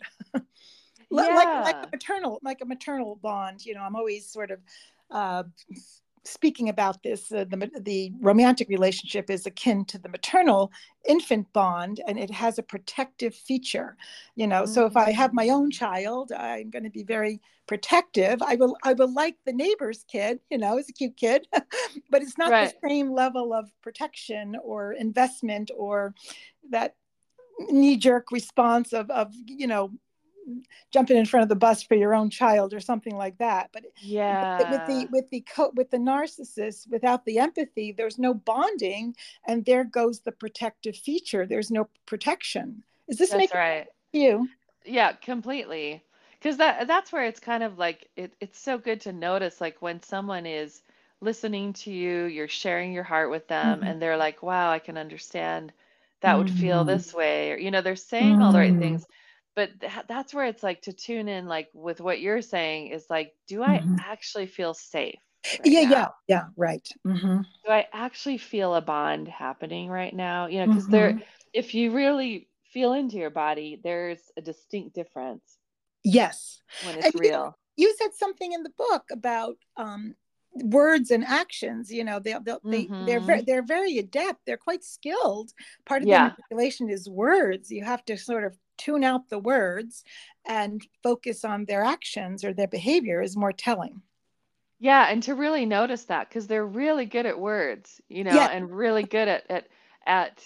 like like a Yeah. maternal like a maternal bond. You know, I'm always sort of uh, speaking about this, uh, the, the romantic relationship is akin to the maternal infant bond, and it has a protective feature. You know, so if I have my own child, I'm going to be very protective. I will, I will like the neighbor's kid, you know, it's a cute kid, but it's not Right. the same level of protection or investment or that knee-jerk response of, of, you know, jumping in front of the bus for your own child or something like that. But, but with the Yeah. with the co- with the narcissist, without the empathy, there's no bonding, and there goes the protective feature. There's no protection. Is this That's making right. sense to you? Yeah, completely. Because that that's where it's kind of like it, it's so good to notice like when someone is listening to you, you're sharing your heart with them, Mhm. and they're like, wow, I can understand that would feel Mhm. this way. Or, you know, they're saying all the right Mhm. things. But th that's where it's like to tune in, like with what you're saying, is like, do I Mhm. actually feel safe right Yeah, yeah, now? yeah, right. Mhm. Do I actually feel a bond happening right now? You know, because there, Mhm. if you really feel into your body, there's a distinct difference Yes. when And it's you know, real. you said something in the book about um, words and actions. You know, they they they they're Mm-hmm. very they're very adept. They're quite skilled. Part of their Yeah. manipulation is words. You have to sort of tune out the words and focus on their actions or their behavior is more telling. Yeah. And to really notice that, because they're really good at words, you know, Yeah, and really good at at at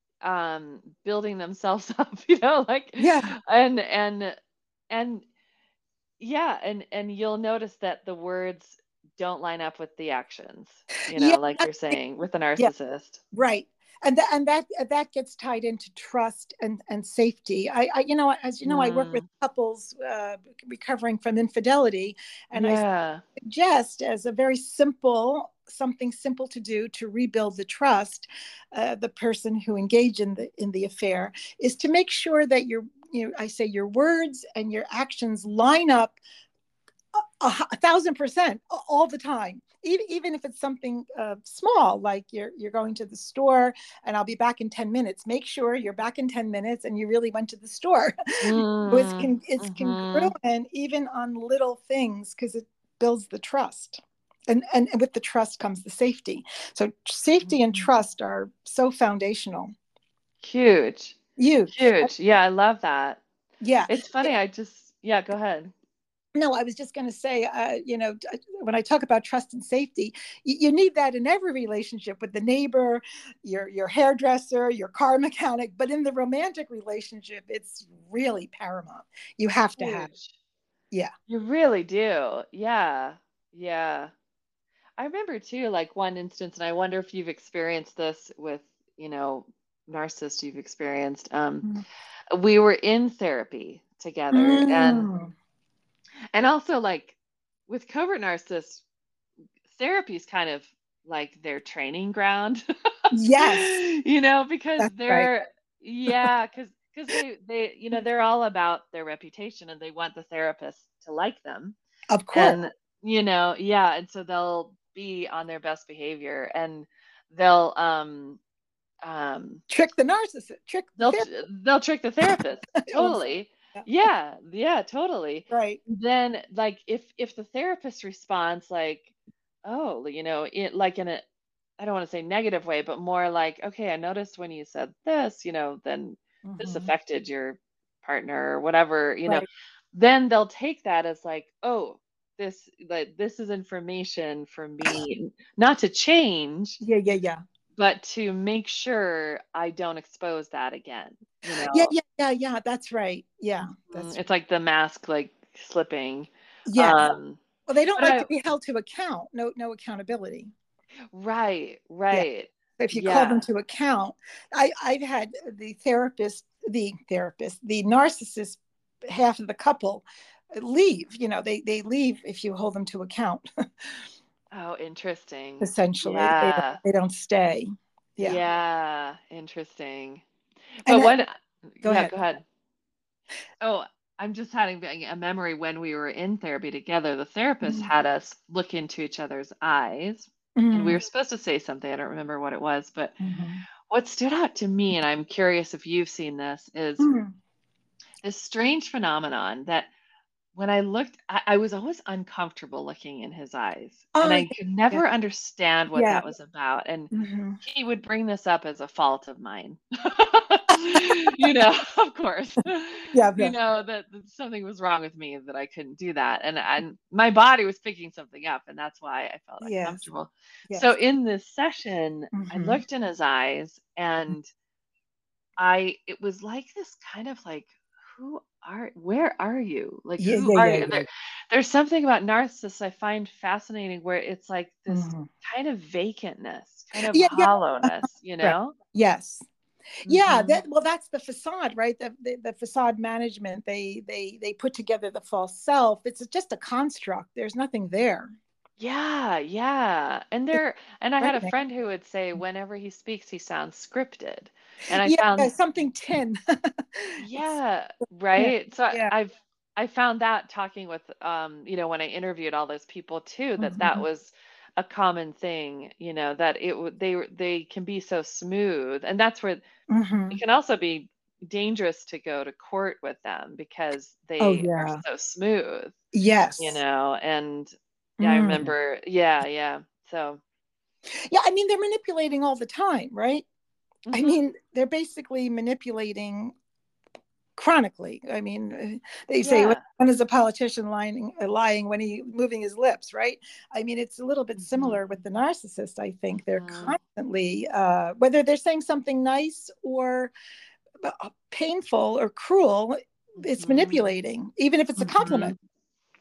um building themselves up, you know, like yeah, and and and yeah, and and you'll notice that the words don't line up with the actions, you yeah, know, like you're saying with a yeah. narcissist. Right. And that and that that gets tied into trust and and safety. I, I you know, as you know, I work with Mm, couples uh, recovering from infidelity, and I yeah. suggest as a very simple something simple to do to rebuild the trust, uh, the person who engaged in the in the affair is to make sure that your you know I say your words and your actions line up a, a thousand percent all the time. Even, even if it's something uh, small, like you're you're going to the store and I'll be back in ten minutes. Make sure you're back in ten minutes and you really went to the store. it's Mm, con- it's mhm. congruent even on little things because it builds the trust. And, and with the trust comes the safety. So safety and Mhm. trust are so foundational. Huge. Huge. Huge. Yeah, I love that. Yeah. It's funny, I just yeah, go ahead. No, I was just going to say, uh, you know, when I talk about trust and safety, you, you need that in every relationship with the neighbor, your your hairdresser, your car mechanic. But in the romantic relationship, it's really paramount. You have to have, Huge. yeah. You really do. Yeah. Yeah. I remember too, like one instance, and I wonder if you've experienced this with, you know, narcissists you've experienced. Um, we were in therapy together, and Mm. and also like with covert narcissists, therapy is kind of like their training ground, Yes, you know, because that's right. they're yeah, because because they they you know they're all about their reputation and they want the therapist to like them. Of course, And, you know, yeah, and so they'll be on their best behavior and they'll um um trick the narcissist, trick the they'll therapist. t- they'll trick the therapist. Oh, I'm sorry. Totally. Yeah. Yeah, yeah, totally. Right. Then like if if the therapist responds like, "Oh, you know, it like in a I don't want to say negative way, but more like, okay, I noticed when you said this, you know, then this Hmm. affected your partner or whatever, you know, Right. then they'll take that as like, oh, this like this is information for me not to change, Yeah, yeah, yeah. but to make sure I don't expose that again, you Yeah, know. yeah, yeah, yeah. That's right. Yeah, Mm, that's it's like the mask like slipping. yes. Um, Well, they don't but like to I be held to account. No, no accountability. right, Yeah. right. If you call them Yeah. to account, I, I've had the therapist, the therapist, the narcissist, half of the couple leave. You know, they they leave if you hold them to account. Oh, interesting. Essentially, they don't, Yeah. they don't stay. Yeah. Yeah, interesting. And But uh, when go yeah, ahead. go ahead. Oh, I'm just having a memory when we were in therapy together, the therapist Mm-hmm. had us look into each other's eyes, and we were supposed to say something. I don't remember what it was, but Mm-hmm. what stood out to me, and I'm curious if you've seen this, is Mm-hmm. this strange phenomenon that when I looked, I, I was always uncomfortable looking in his eyes, and Oh, I could yeah, never understand what yeah. that was about. And Hmm. he would bring this up as a fault of mine. You know, of course, Yeah, you yeah. know that, that something was wrong with me that I couldn't do that, and and my body was picking something up, and that's why I felt Yes, uncomfortable. So yes. in this session, I Hmm. looked in his eyes, and I it was like this kind of like, who are where are you? Like, Yeah, who yeah, are yeah, you? yeah. There, there's something about narcissists I find fascinating where it's like this Hmm. kind of vacantness, kind of Yeah, yeah. hollowness, you Right. know? Yes. Yeah, Hmm. that well, that's the facade, right? The, the the facade management. They they they put together the false self. It's just a construct. There's nothing there. Yeah, yeah. And It's there, and I had a frightening. friend who would say whenever he speaks, he sounds scripted. And I Yeah, yeah, found, something tin. It's yeah, yeah, right. So I, yeah. I've I found that talking with um, you know, when I interviewed all those people too, that that Hmm. was a common thing, you know, that it would they were- they can be so smooth. And that's where it Hmm. can also be dangerous to go to court with them because Oh they are yeah. so smooth, you Yes. know. And yeah, I Mm. remember, yeah, yeah. So, Yeah, I mean they're manipulating all the time, right? I mhm. mean they're basically manipulating chronically. I mean, uh, they say when Yeah. is a politician lying, uh, lying when he moving his lips, right? I mean, it's a little bit Mhm. similar with the narcissist. I think they're Mhm. constantly, uh, whether they're saying something nice or uh, painful or cruel, it's Mhm. manipulating, even if it's a compliment. Mhm.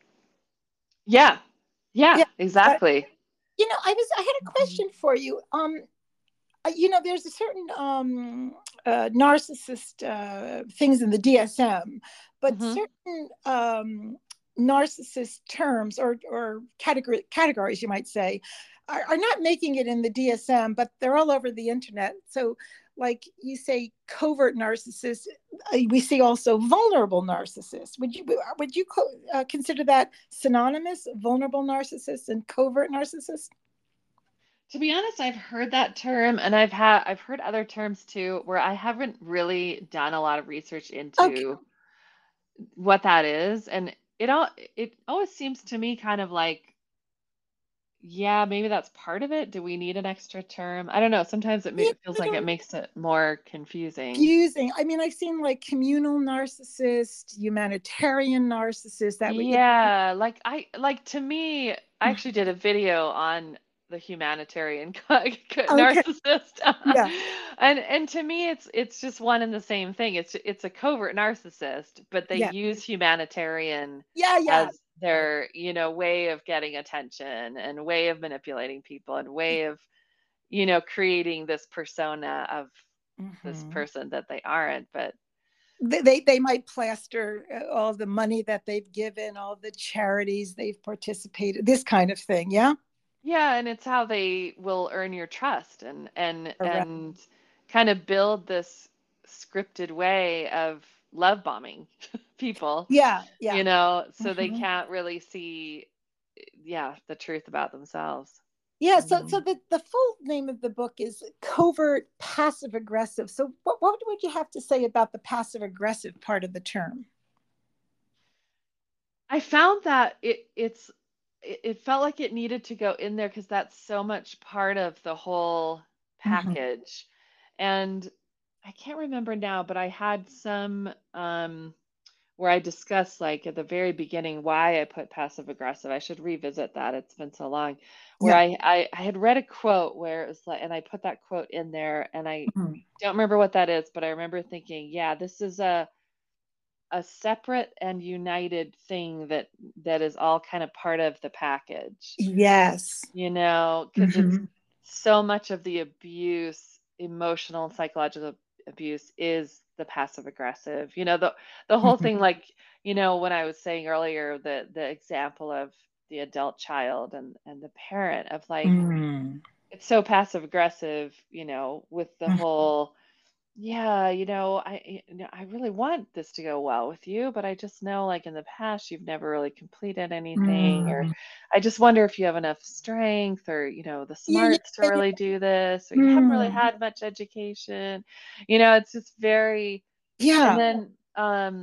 Yeah. Yeah. Yeah, Uh, exactly. you know, I was I had a Mhm. question for you. Um, uh, you know, there's a certain um, uh, narcissist uh, things in the D S M, but Mhm. certain um, narcissist terms or, or category, categories, you might say, are, are not making it in the D S M, but they're all over the internet. So, like you say, covert narcissists, uh, we see also vulnerable narcissists. Would you would you co- uh, consider that synonymous, vulnerable narcissist and covert narcissist? To be honest, I've heard that term, and I've had I've heard other terms too where I haven't really done a lot of research Okay. into what that is. And it all it always seems to me kind of like, yeah, maybe that's part of it. Do we need an extra term? I don't know. Sometimes it, ma- Yeah, it feels I like it don't makes it more confusing. confusing. I mean, I've seen like communal narcissist, humanitarian narcissist. That would, Yeah, like I like to me, I actually did a video on the humanitarian okay, narcissist. yeah, And and to me it's it's just one and the same thing. It's it's a covert narcissist, but they yeah, use humanitarian yeah, yeah. as Got it. their, you know, way of getting attention and way of manipulating people and way of, you know, creating this persona of this Hmm. person that they aren't. But They, they they might plaster uh, all the money that they've given, all the charities they've participated, this kind of thing. Yeah, yeah, and it's how they will earn your trust and and correct. and kind of build this scripted way of love bombing people, Yeah, yeah. you know, so they Hmm. can't really see, yeah, the truth about themselves. Yeah. So so Mhm. the the full name of the book is Covert Passive Aggressive. So what what would you have to say about the passive aggressive part of the term? I found that it it's it, it felt like it needed to go in there because that's so much part of the whole Hmm. package. And I can't remember now, but I had some um where I discussed like at the very beginning why I put passive aggressive. I should revisit that. It's been so long. Where Yeah. I, I I had read a quote where it was like, and I put that quote in there, and I Mhm. don't remember what that is, but I remember thinking, yeah, this is a a separate and united thing that that is all kind of part of the package, Yes. you know, because it's Hmm. so much of the abuse, emotional and psychological abuse is the passive aggressive. You know, the the whole Hmm. thing, like, you know, when I was saying earlier, the the example of the adult child and and the parent of like, Hmm. it's so passive aggressive, you know, with the whole, yeah, you know, I you know, I really want this to go well with you, but I just know like in the past you've never really completed anything, or Hmm. I just wonder if you have enough strength or, you know, the Yeah, yeah, smarts to yeah, really do this, or you haven't really mm. had much education. You know, it's just very, and Yeah. then um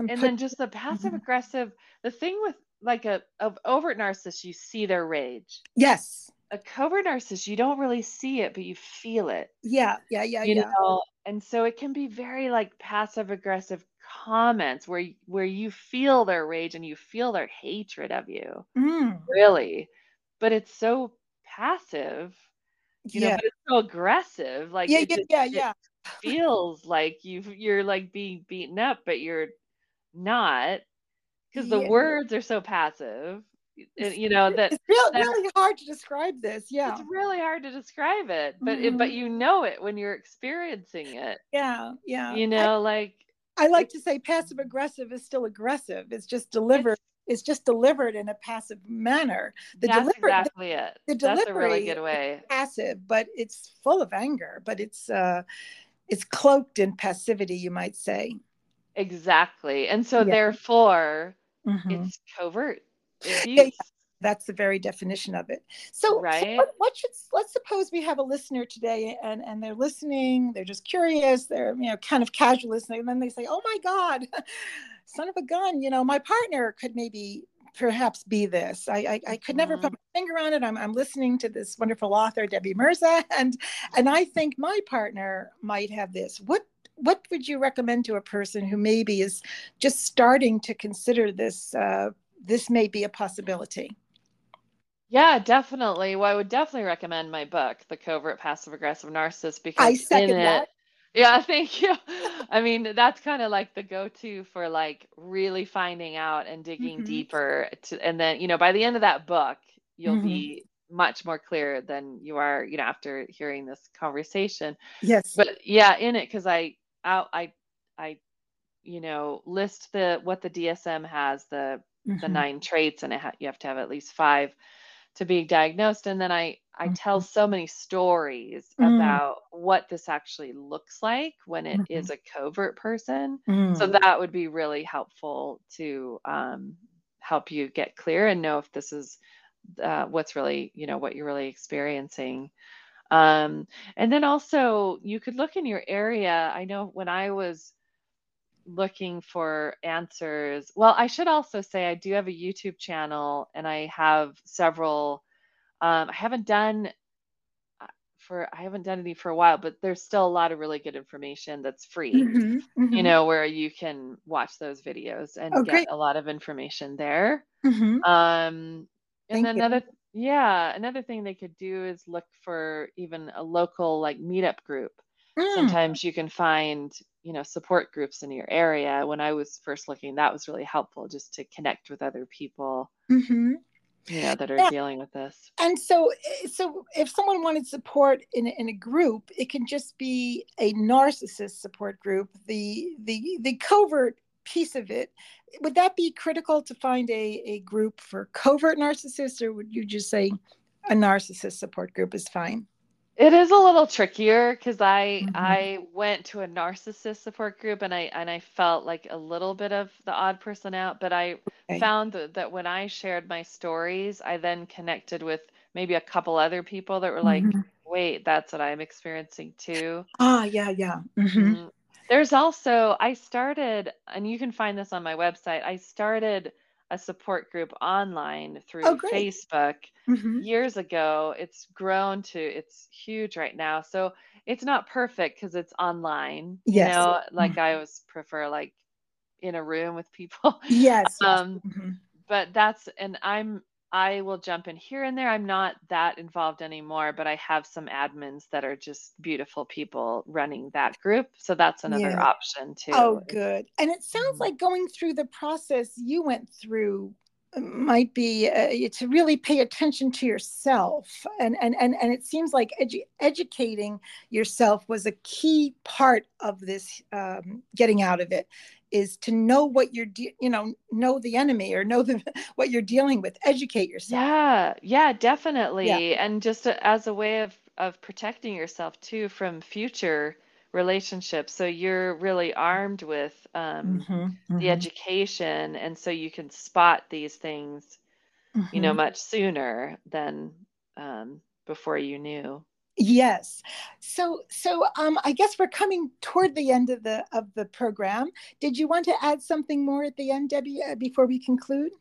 Some and put. then just the passive Mhm. aggressive, the thing with like a of overt narcissist, you see their rage. Yes. A covert narcissist, you don't really see it, but you feel it, Yeah, yeah, yeah, you yeah. know? And so it can be very like passive aggressive comments where y- where you feel their rage and you feel their hatred of you, Mm. really. But it's so passive, you know, Yeah. but it's so aggressive. Like Yeah, it yeah, just yeah, it yeah. feels like you you're like being beaten up, but you're not, because the Yeah. words are so passive, and It's you know that it's real that really hard to describe this. it's Yeah. really hard to describe it, but it but Mhm. you know it when you're experiencing it, Yeah, yeah. you I know, like, I like it's to say passive aggressive is still aggressive. It's just it's delivered it's just delivered in a passive manner. The that's deliberate the, exactly it. the That's a really delivery good is way. passive, but it's full of anger, but it's uh it's cloaked in passivity, you might say. Exactly, and so Yeah. therefore, Mhm. it's covert Yeah, yeah. abuse, That's the very definition of it. So, so right? what, what should let's suppose we have a listener today, and and they're listening, they're just curious, they're you know kind of casual listening, and then they say, "Oh my God, son of a gun! You know, my partner could maybe perhaps be this. I I, I could never put Mhm. my finger on it. I'm I'm listening to this wonderful author Debbie Mirza, and and I think my partner might have this. What what would you recommend to a person who maybe is just starting to consider this? Uh, this may be a possibility. Yeah, definitely. Well, I would definitely recommend my book, The Covert Passive Aggressive Narcissist, I because in second it, that. yeah, thank you. I mean, that's kind of like the go-to for like really finding out and digging Hmm. deeper to, and then, you know, by the end of that book, you'll Hmm. be much more clear than you are, you know, after hearing this conversation. Yes. But yeah, in it, because I, I, I, I, you know, list the what the D S M has, the the Hmm. nine traits, and it ha you have to have at least five to be diagnosed, and then I I tell so many stories Mm-hmm. about what this actually looks like when it Hmm. is a covert person. So Mm. that would be really helpful to um, help you get clear and know if this is uh, what's really, you know, what you're really experiencing. Um, and then also you could look in your area. I know when I was looking for answers. Well, I should also say I do have a YouTube channel and I have several um, I haven't done uh, for I haven't done any for a while, but there's still a lot of really good information that's free, Hmm. you Hmm. know, where you can watch those videos and Oh, get great. a lot of information there. Hmm. Um, and Thank then you. another, yeah, another thing they could do is look for even a local like meetup group. Mm. Sometimes you can find, you know, support groups in your area. When I was first looking, that was really helpful just to connect with other people, Hmm. you know, that are Yeah. dealing with this. And so, eh, so if someone wanted support in a, in a group, it can just be a narcissist support group. The the the covert piece of it, would that be critical to find a a group for covert narcissists, or would you just say a narcissist support group is fine? It is a little trickier because I Hmm. I went to a narcissist support group and I and I felt like a little bit of the odd person out, but I Okay. found that, that when I shared my stories, I then connected with maybe a couple other people that were like, Hmm. wait, that's what I'm experiencing too. Ah, yeah, yeah. Hmm. Mhm. There's also I started, and you can find this on my website. I started a support group online Oh, through great. Facebook Hmm. years ago. It's grown to it's huge right now. So it's not perfect because it's online, you Yes. know, like Mhm. I always prefer like in a room with people. Yes, yes. Um, Hmm. but that's and I'm I will jump in here and there. I'm not that involved anymore, but I have some admins that are just beautiful people running that group. So that's another Yeah. option too. Oh, good. And it sounds Mhm. like going through the process you went through might be uh, to really pay attention to yourself, and and and, and it seems like edu- educating yourself was a key part of this, um, getting out of it, is to know what you're de- you know know the enemy, or know the what you're dealing with, educate yourself. Yeah, yeah, Yeah. definitely. And just a, as a way of of protecting yourself too from future relationships. So you're really armed with um, Hmm. the Hmm. education, and so you can spot these things, you know, Hmm. much sooner than um, before you knew. Yes. So, so um, I guess we're coming toward the end of the of the program. Did you want to add something more at the end, Debbie, uh, before we conclude?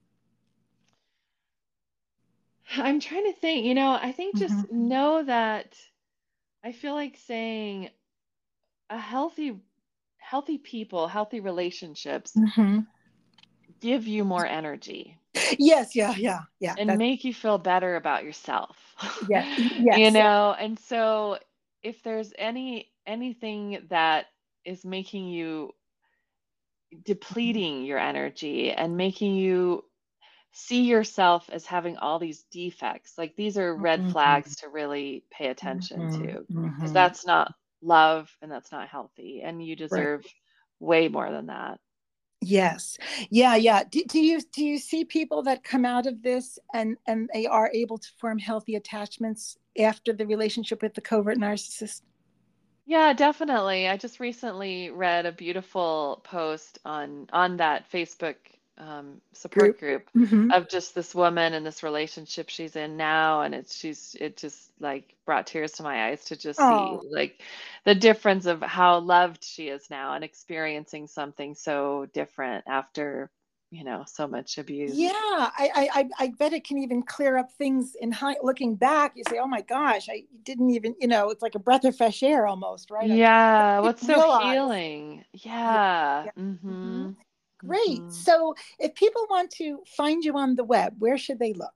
I'm trying to think, you know, I think Hmm. just know that I feel like saying a healthy healthy people, healthy relationships Hmm. give you more energy Yes. Yeah. Yeah. Yeah. and That's make you feel better about yourself. yeah. You Yes. know, and so if there's any anything that is making you depleting your energy and making you see yourself as having all these defects, like these are red Hmm. flags to really pay attention Hmm. to, because Hmm. that's not love and that's not healthy, and you Right. deserve way more than that. Yes. Yeah. Yeah. Do, do you do you see people that come out of this and and they are able to form healthy attachments after the relationship with the covert narcissist? Yeah, definitely. I just recently read a beautiful post on on that Facebook um, support Group. group Hmm. of just this woman and this relationship she's in now, and it's she's it just like brought tears to my eyes to just see Oh, like the difference of how loved she is now and experiencing something so different after, you know, so much yeah. abuse. I, I, I I bet it can even clear up things in high, looking back. You say, "Oh my gosh, I didn't even," you know, it's like a breath of fresh air almost, right? I Yeah, what's didn't so realize. healing? Yeah, Yeah. yeah. Hmm. Mm-hmm. Great. Mm-hmm. So, if people want to find you on the web, where should they look?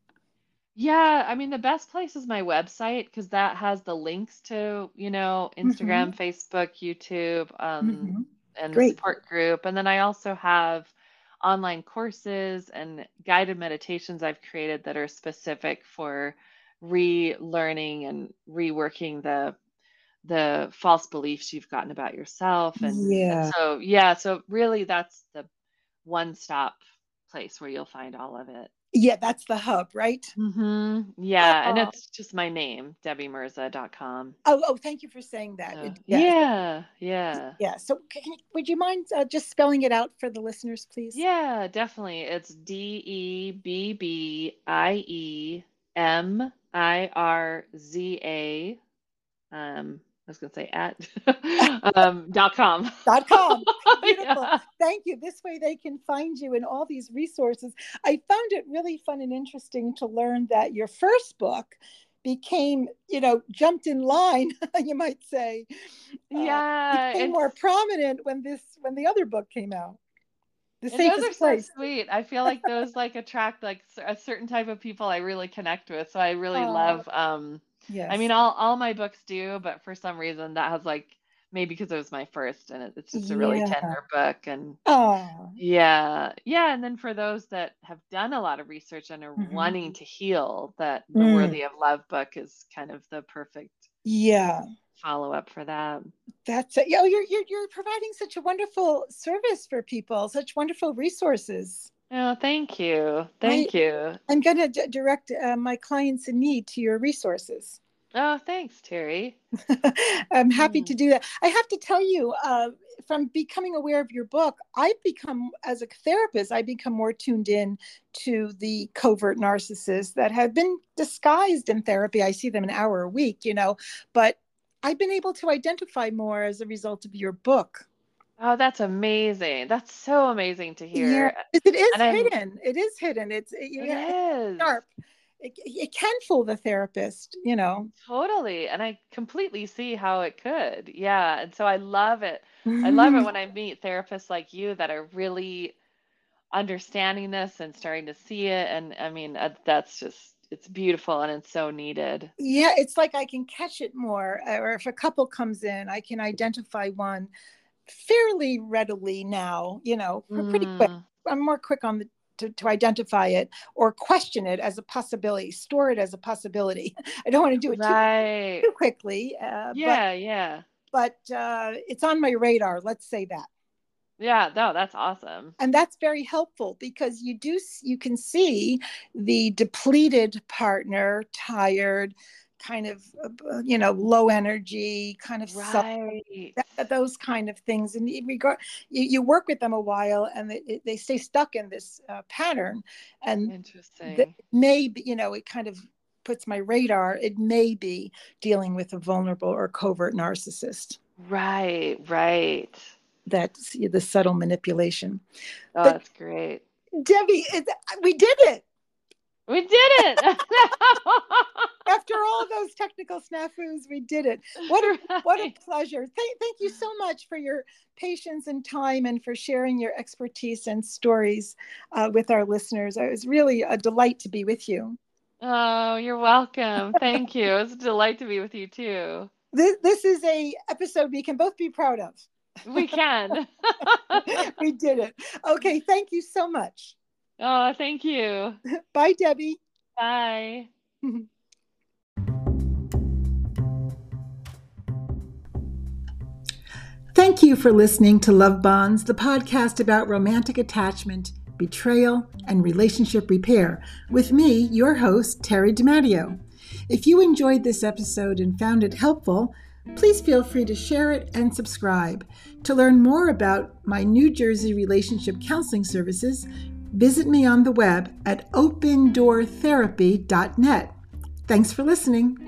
Yeah, I mean, the best place is my website because that has the links to, you know, Hmm. Instagram, Facebook, YouTube, um, Hmm. and the Great. support group. And then I also have online courses and guided meditations I've created that are specific for relearning and reworking the the false beliefs you've gotten about yourself. And and Yeah. so yeah, so really that's the one-stop place where you'll find all of it. Yeah, that's the hub, right? Mhm. Yeah, and Oh, it's just my name, debbie mirza dot com. oh, oh, thank you for saying that. So, It, yes. yeah, yeah. Yeah. So, can you, would you mind uh, just spelling it out for the listeners, please? Yeah, definitely. It's D E B B I E M I R Z A. Um, I was gonna say at um dot com. Dot com. Beautiful. Yeah. Thank you. This way they can find you and all these resources. I found it really fun and interesting to learn that your first book became, you know, jumped in line, you might say, uh, Yeah, became it's more prominent when this when the other book came out. The and those are safest so place. sweet. I feel like those like attract like cer- a certain type of people I really connect with. So I really Oh, love um I mean yes. all all my books do, but for some reason that has like maybe because it was my first and it, it's just a really Yeah. tender book and Oh. yeah. Yeah, and then for those that have done a lot of research and are Hmm. wanting to heal, that the Mm. Worthy of Love book is kind of the perfect Yeah. follow-up for that. That's it. Oh, you're, you're you're providing such a wonderful service for people, such wonderful resources. Oh, thank you. I Thank you. I'm going to d- direct uh, my clients in need to your resources. Oh, thanks, Terry. I'm happy Yeah. to do that. I have to tell you, uh, from becoming aware of your book, I've become, as a therapist, I become more tuned in to the covert narcissists that have been disguised in therapy. I see them an hour a week, you know, but I've been able to identify more as a result of your book. Oh, that's amazing. That's so amazing to Yeah, hear. it is And I'm hidden. It is hidden. It's it, it yeah, it's is sharp. It, it can fool the therapist, you know. totally. And I completely see how it could. Yeah. And so I love it. I love it when I meet therapists like you that are really understanding this and starting to see it. And I mean, uh, that's just, it's beautiful and it's so needed. Yeah, it's like I can catch it more. uh, Or if a couple comes in, I can identify one fairly readily now, you know, pretty quick. Mm, I'm more quick on the to, to identify it or question it as a possibility, store it as a possibility. I don't want to do it too right. too quickly, uh, but Yeah. Yeah. but uh, it's on my radar. Let's say that. Yeah. No, that's awesome. And that's very helpful because you do you can see the depleted partner, tired, kind of uh, you know, low energy, kind of self, Right. those kind of things. And you regard you, you work with them a while and they, they stay stuck in this uh, pattern, and that Interesting. may be, you know, it kind of puts my radar, it may be dealing with a vulnerable or covert narcissist. Right, right. That's the subtle manipulation. Oh, But that's great. Debbie, it, we did it. We did it. After all those technical snafus, we did it. What a, right. What a pleasure. Thank, thank you so much for your patience and time and for sharing your expertise and stories uh, with our listeners. It was really a delight to be with you. Oh, you're welcome. Thank you. It's a delight to be with you too. This, this is a episode we can both be proud of. We can. We did it. Okay, thank you so much. Oh, thank you. Bye, Debbie. Bye. Thank you for listening to Love Bonds, the podcast about romantic attachment, betrayal, and relationship repair, with me, your host, Terry DiMatteo. If you enjoyed this episode and found it helpful, please feel free to share it and subscribe. To learn more about my New Jersey relationship counseling services, visit me on the web at open door therapy dot net. Thanks for listening.